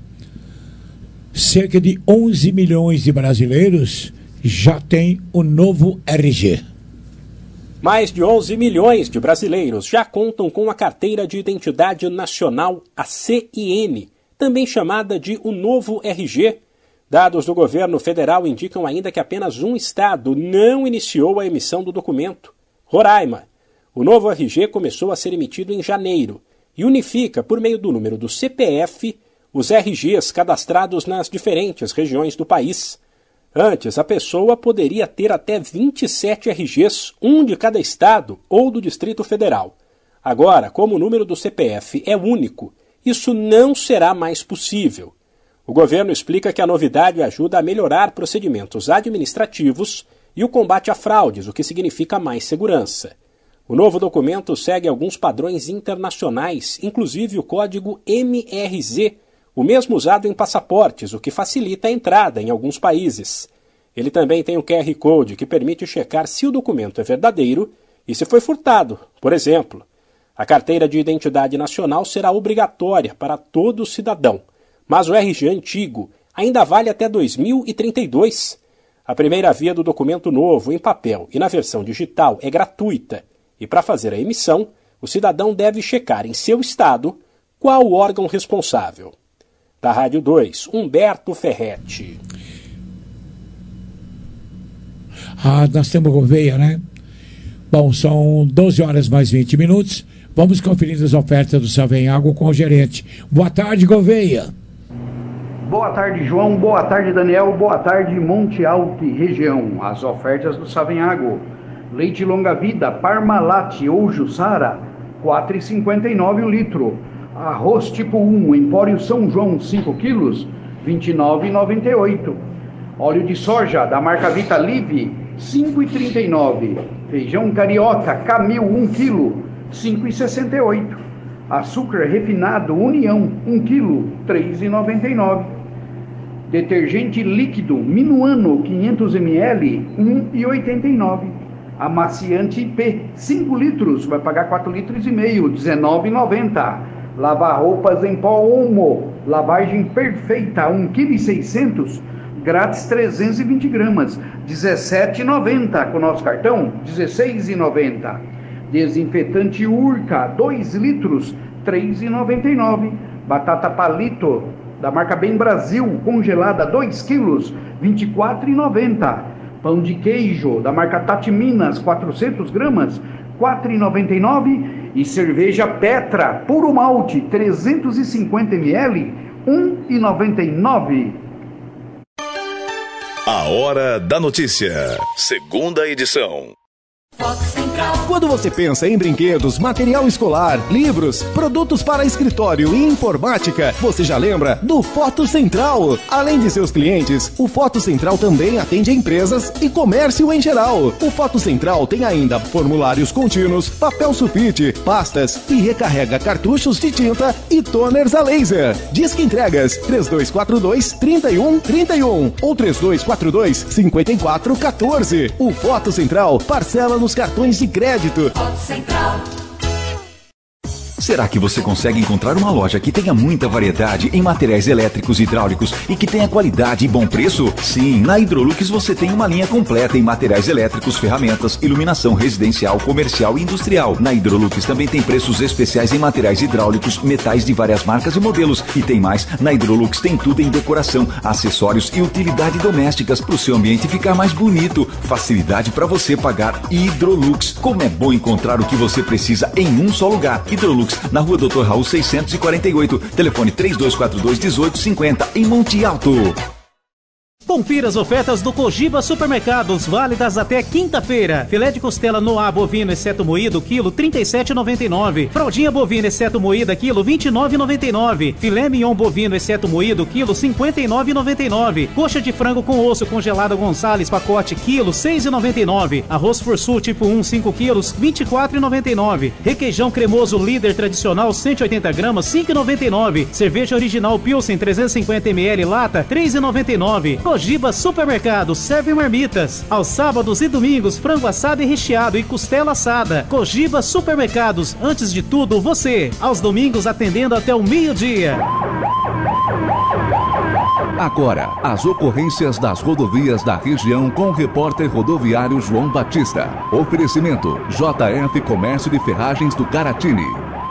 Cerca de onze milhões de brasileiros já têm o novo R G. Mais de onze milhões de brasileiros já contam com a Carteira de Identidade Nacional, a C I N, também chamada de o Novo R G. Dados do governo federal indicam ainda que apenas um estado não iniciou a emissão do documento, Roraima. O novo R G começou a ser emitido em janeiro e unifica, por meio do número do C P F, os R Gs cadastrados nas diferentes regiões do país. Antes, a pessoa poderia ter até vinte e sete R Gs, um de cada estado ou do Distrito Federal. Agora, como o número do C P F é único, isso não será mais possível. O governo explica que a novidade ajuda a melhorar procedimentos administrativos e o combate a fraudes, o que significa mais segurança. O novo documento segue alguns padrões internacionais, inclusive o código M R Z, o mesmo usado em passaportes, o que facilita a entrada em alguns países. Ele também tem o Q R Code, que permite checar se o documento é verdadeiro e se foi furtado, por exemplo. A Carteira de Identidade Nacional será obrigatória para todo cidadão, mas o R G antigo ainda vale até dois mil e trinta e dois. A primeira via do documento novo, em papel e na versão digital, é gratuita, e para fazer a emissão, o cidadão deve checar em seu estado qual o órgão responsável. Da Rádio dois, Humberto Ferretti. Ah, nós temos Gouveia, né? Bom, são doze horas mais vinte minutos. Vamos conferir as ofertas do Savenhago com o gerente. Boa tarde, Gouveia. Boa tarde, João. Boa tarde, Daniel. Boa tarde, Monte Alto e região. As ofertas do Savenhago. Leite longa vida, Parmalat ou Jussara, quatro reais e cinquenta e nove centavos o litro. Arroz tipo um, Empório São João, cinco quilos, vinte e nove reais e noventa e oito centavos. Óleo de soja da marca Vita Live, cinco reais e trinta e nove centavos. Feijão carioca Camil, um quilo, cinco reais e sessenta e oito centavos. Açúcar refinado União, um quilo, três reais e noventa e nove centavos. Detergente líquido Minuano, quinhentos mililitros, um real e oitenta e nove centavos. Amaciante I P, cinco litros, vai pagar quatro litros e meio, dezenove reais e noventa centavos. Lavar roupas em pó Omo, lavagem perfeita, um vírgula seiscentos quilos, grátis trezentos e vinte gramas, dezessete reais e noventa centavos. Com o nosso cartão, dezesseis reais e noventa centavos. Desinfetante Urca, dois litros, três reais e noventa e nove centavos. Batata Palito, da marca Bem Brasil, congelada, dois quilos, vinte e quatro reais e noventa centavos. Pão de queijo, da marca Tati Minas, quatrocentas gramas, quatro reais e noventa e nove centavos. E cerveja Petra, puro malte, trezentos e cinquenta mililitros, um real e noventa e nove centavos. A Hora da Notícia, segunda edição. Foco Central. Quando você pensa em brinquedos, material escolar, livros, produtos para escritório e informática, você já lembra do Foto Central. Além de seus clientes, o Foto Central também atende empresas e comércio em geral. O Foto Central tem ainda formulários contínuos, papel sulfite, pastas e recarrega cartuchos de tinta e toners a laser. Disque entregas três dois quatro dois, três um três um ou três dois quatro dois, cinco quatro um quatro. O Foto Central parcela nos cartões de crédito. Foto Central. Será que você consegue encontrar uma loja que tenha muita variedade em materiais elétricos e hidráulicos e que tenha qualidade e bom preço? Sim, na Hidrolux você tem uma linha completa em materiais elétricos, ferramentas, iluminação residencial, comercial e industrial. Na Hidrolux também tem preços especiais em materiais hidráulicos, metais de várias marcas e modelos. E tem mais, na Hidrolux tem tudo em decoração, acessórios e utilidade domésticas para o seu ambiente ficar mais bonito. Facilidade para você pagar Hidrolux. Como é bom encontrar o que você precisa em um só lugar. Hidrolux, na rua doutor Raul seiscentos e quarenta e oito, telefone três dois quatro dois, um oito cinco zero, em Monte Alto. Confira as ofertas do Cogiba Supermercados, válidas até quinta-feira. Filé de costela Noá bovino, exceto moído, quilo, trinta e sete reais e noventa e nove centavos. Fraldinha bovina, exceto moída, quilo, vinte e nove reais e noventa e nove centavos. Filé mignon bovino, exceto moído, quilo, cinquenta e nove reais e noventa e nove centavos. Coxa de frango com osso congelado Gonçalves, pacote, quilo, seis reais e noventa e nove centavos. Arroz Fursul tipo um, cinco quilos, vinte e quatro reais e noventa e nove centavos. Requeijão cremoso Líder tradicional, cento e oitenta gramas, cinco reais e noventa e nove centavos. Cerveja original Pilsen, trezentos e cinquenta mililitros, lata, três reais e noventa e nove centavos. Cogiba Supermercado, serve marmitas. Aos sábados e domingos, frango assado e recheado e costela assada. Cogiba Supermercados, antes de tudo, você. Aos domingos, atendendo até o meio-dia. Agora, as ocorrências das rodovias da região com o repórter rodoviário João Batista. Oferecimento, J F Comércio de Ferragens do Caratini.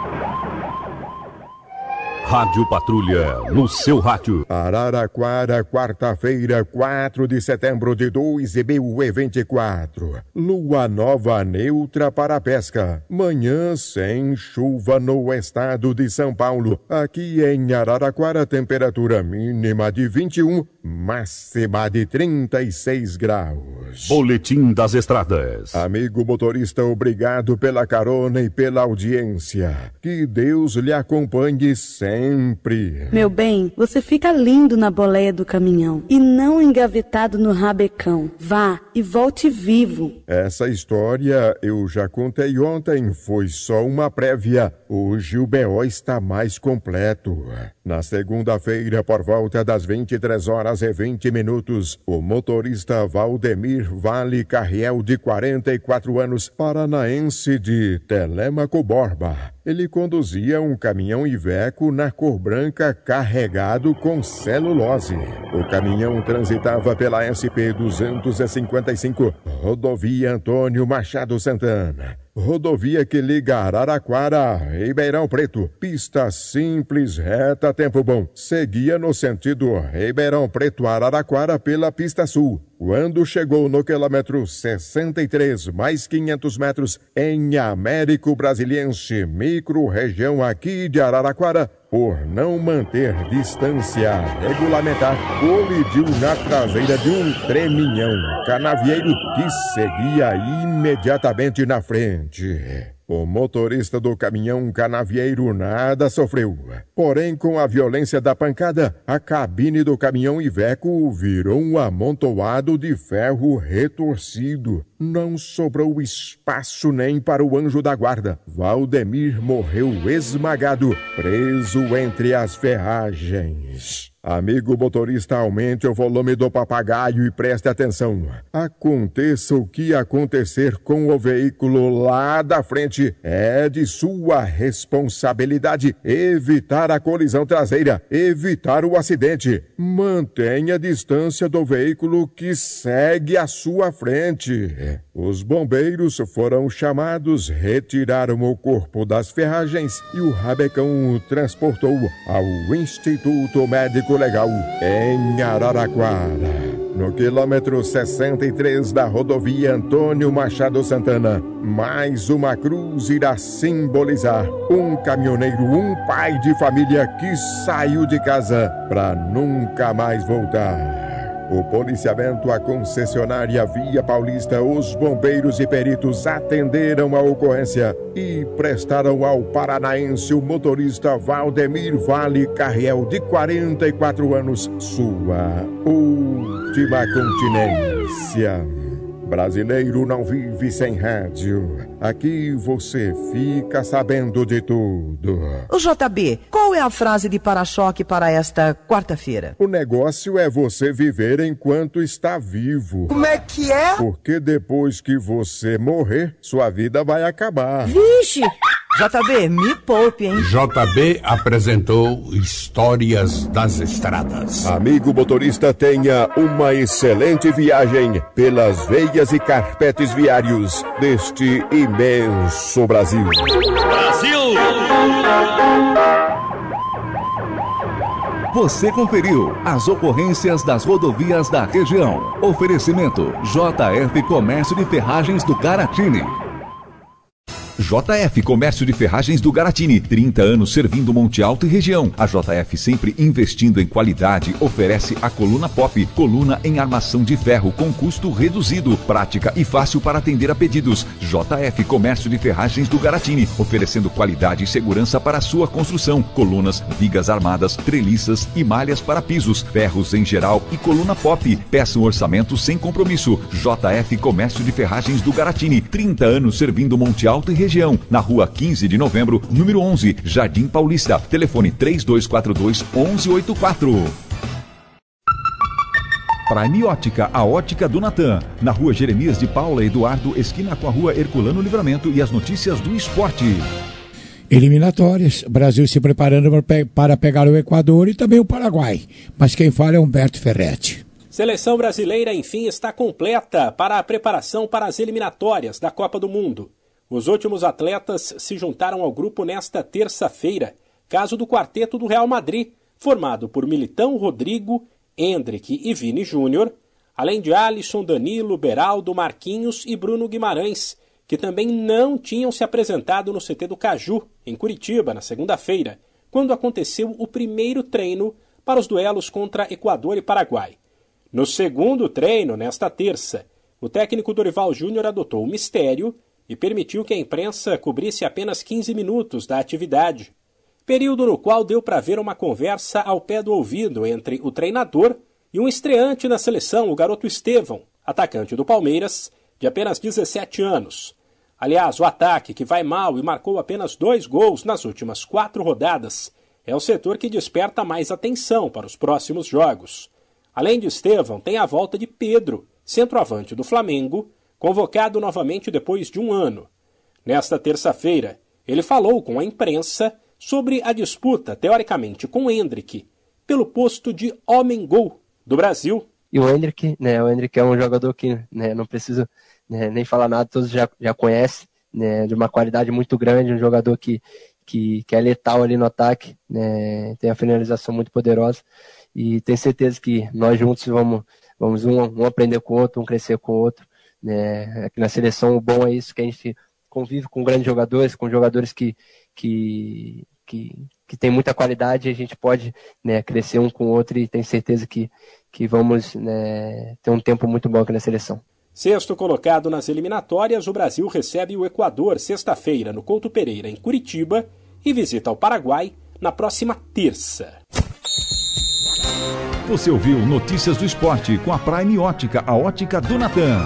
Rádio Patrulha, no seu rádio. Araraquara, quarta-feira, quatro de setembro de dois mil e vinte e quatro. Lua nova neutra para a pesca. Manhã sem chuva no estado de São Paulo. Aqui em Araraquara, temperatura mínima de vinte e um, máxima de trinta e seis graus. Boletim das Estradas. Amigo motorista, obrigado pela carona e pela audiência. Que Deus lhe acompanhe sempre. Meu bem, você fica lindo na boleia do caminhão e não engavetado no rabecão. Vá e volte vivo. Essa história eu já contei ontem, foi só uma prévia. Hoje o B O está mais completo. Na segunda-feira, por volta das vinte e três horas e vinte minutos, o motorista Valdemir Vale Carriel, de quarenta e quatro anos, paranaense de Telêmaco Borba. Ele conduzia um caminhão Iveco na cor branca carregado com celulose. O caminhão transitava pela S P duzentos e cinquenta e cinco, rodovia Antônio Machado Santana. Rodovia que liga Araraquara a Ribeirão Preto. Pista simples, reta, tempo bom. Seguia no sentido Ribeirão Preto-Araraquara pela pista sul. Quando chegou no quilômetro sessenta e três, mais quinhentos metros, em Américo Brasiliense, micro-região aqui de Araraquara, por não manter distância regulamentar, colidiu na traseira de um treminhão canavieiro que seguia imediatamente na frente. O motorista do caminhão canavieiro nada sofreu. Porém, com a violência da pancada, a cabine do caminhão Iveco virou um amontoado de ferro retorcido. Não sobrou espaço nem para o anjo da guarda. Valdemir morreu esmagado, preso entre as ferragens. Amigo motorista, aumente o volume do papagaio e preste atenção. Aconteça o que acontecer com o veículo lá da frente, é de sua responsabilidade evitar a colisão traseira, evitar o acidente. Mantenha a distância do veículo que segue à sua frente. Os bombeiros foram chamados, retiraram o corpo das ferragens e o rabecão transportou ao Instituto Médico Legal em Araraquara. No quilômetro sessenta e três da rodovia Antônio Machado Santana, mais uma cruz irá simbolizar um caminhoneiro, um pai de família que saiu de casa para nunca mais voltar. O policiamento, a concessionária Via Paulista, os bombeiros e peritos atenderam a ocorrência e prestaram ao paranaense, o motorista Valdemir Vale Carriel, de quarenta e quatro anos, sua última continência. Brasileiro não vive sem rádio. Aqui você fica sabendo de tudo. O J B, qual é a frase de para-choque para esta quarta-feira? O negócio é você viver enquanto está vivo. Como é que é? Porque depois que você morrer, sua vida vai acabar. Vixe! J B, me poupe, hein? J B apresentou Histórias das Estradas. Amigo motorista, tenha uma excelente viagem pelas veias e carpetes viários deste imenso Brasil. Brasil! Você conferiu as ocorrências das rodovias da região. Oferecimento J F Comércio de Ferragens do Garatini. J F Comércio de Ferragens do Garatini, trinta anos servindo Monte Alto e região. A J F, sempre investindo em qualidade, oferece a coluna Pop, coluna em armação de ferro com custo reduzido, prática e fácil para atender a pedidos. J F Comércio de Ferragens do Garatini, oferecendo qualidade e segurança para a sua construção. Colunas, vigas armadas, treliças e malhas para pisos, ferros em geral e coluna Pop. Peça um orçamento sem compromisso. J F Comércio de Ferragens do Garatini, trinta anos servindo Monte Alto e região. Na rua quinze de novembro, número onze, Jardim Paulista. Telefone três dois quatro dois, um um oito quatro. Prime Ótica, a ótica do Natan. Na rua Jeremias de Paula Eduardo, esquina com a rua Herculano Livramento, e as notícias do esporte. Eliminatórias, Brasil se preparando para pegar o Equador e também o Paraguai. Mas quem fala é Humberto Ferretti. Seleção brasileira, enfim, está completa para a preparação para as eliminatórias da Copa do Mundo. Os últimos atletas se juntaram ao grupo nesta terça-feira, caso do quarteto do Real Madrid, formado por Militão, Rodrigo, Endrick e Vini Júnior, além de Alisson, Danilo, Beraldo, Marquinhos e Bruno Guimarães, que também não tinham se apresentado no C T do Caju, em Curitiba, na segunda-feira, quando aconteceu o primeiro treino para os duelos contra Equador e Paraguai. No segundo treino, nesta terça, o técnico Dorival Júnior adotou o mistério e permitiu que a imprensa cobrisse apenas quinze minutos da atividade, período no qual deu para ver uma conversa ao pé do ouvido entre o treinador e um estreante na seleção, o garoto Estevão, atacante do Palmeiras, de apenas dezessete anos. Aliás, o ataque, que vai mal e marcou apenas dois gols nas últimas quatro rodadas, é o setor que desperta mais atenção para os próximos jogos. Além de Estevão, tem a volta de Pedro, centroavante do Flamengo, convocado novamente depois de um ano. Nesta terça-feira, ele falou com a imprensa sobre a disputa, teoricamente, com Endrick, pelo posto de homem-gol do Brasil. E o Endrick, né, o Endrick é um jogador que, né, não preciso, né, nem falar nada, todos já, já conhecem, né, de uma qualidade muito grande, um jogador que, que, que é letal ali no ataque, né, tem a finalização muito poderosa, e tenho certeza que nós juntos vamos, vamos um, um aprender com o outro, um crescer com o outro. É, aqui na seleção o bom é isso, que a gente convive com grandes jogadores, com jogadores que, que, que, que tem muita qualidade, e a gente pode, né, crescer um com o outro, e tenho certeza que, que vamos, né, ter um tempo muito bom aqui na seleção. Sexto colocado nas eliminatórias, o Brasil recebe o Equador sexta-feira no Couto Pereira, em Curitiba, e visita o Paraguai na próxima terça. Você ouviu Notícias do Esporte com a Prime Ótica, a ótica do Natan.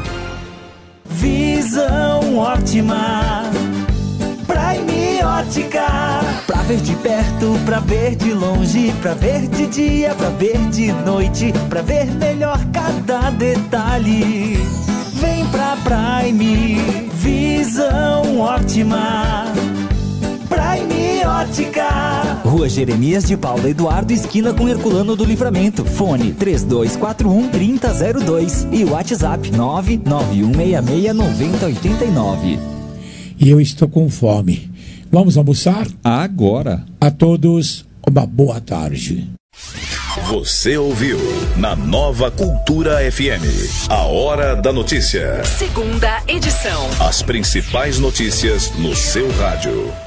Visão ótima, Prime Ótica. Pra ver de perto, pra ver de longe, pra ver de dia, pra ver de noite, pra ver melhor cada detalhe. Vem pra Prime, visão ótima, Prime Ótica. Rua Jeremias de Paula Eduardo, esquina com Herculano do Livramento. Fone três dois quatro um, três zero zero dois e WhatsApp nove nove um seis seis, nove zero oito nove. E eu estou com fome. Vamos almoçar? Agora. A todos, uma boa tarde. Você ouviu na Nova Cultura F M, a Hora da Notícia. Segunda edição. As principais notícias no seu rádio.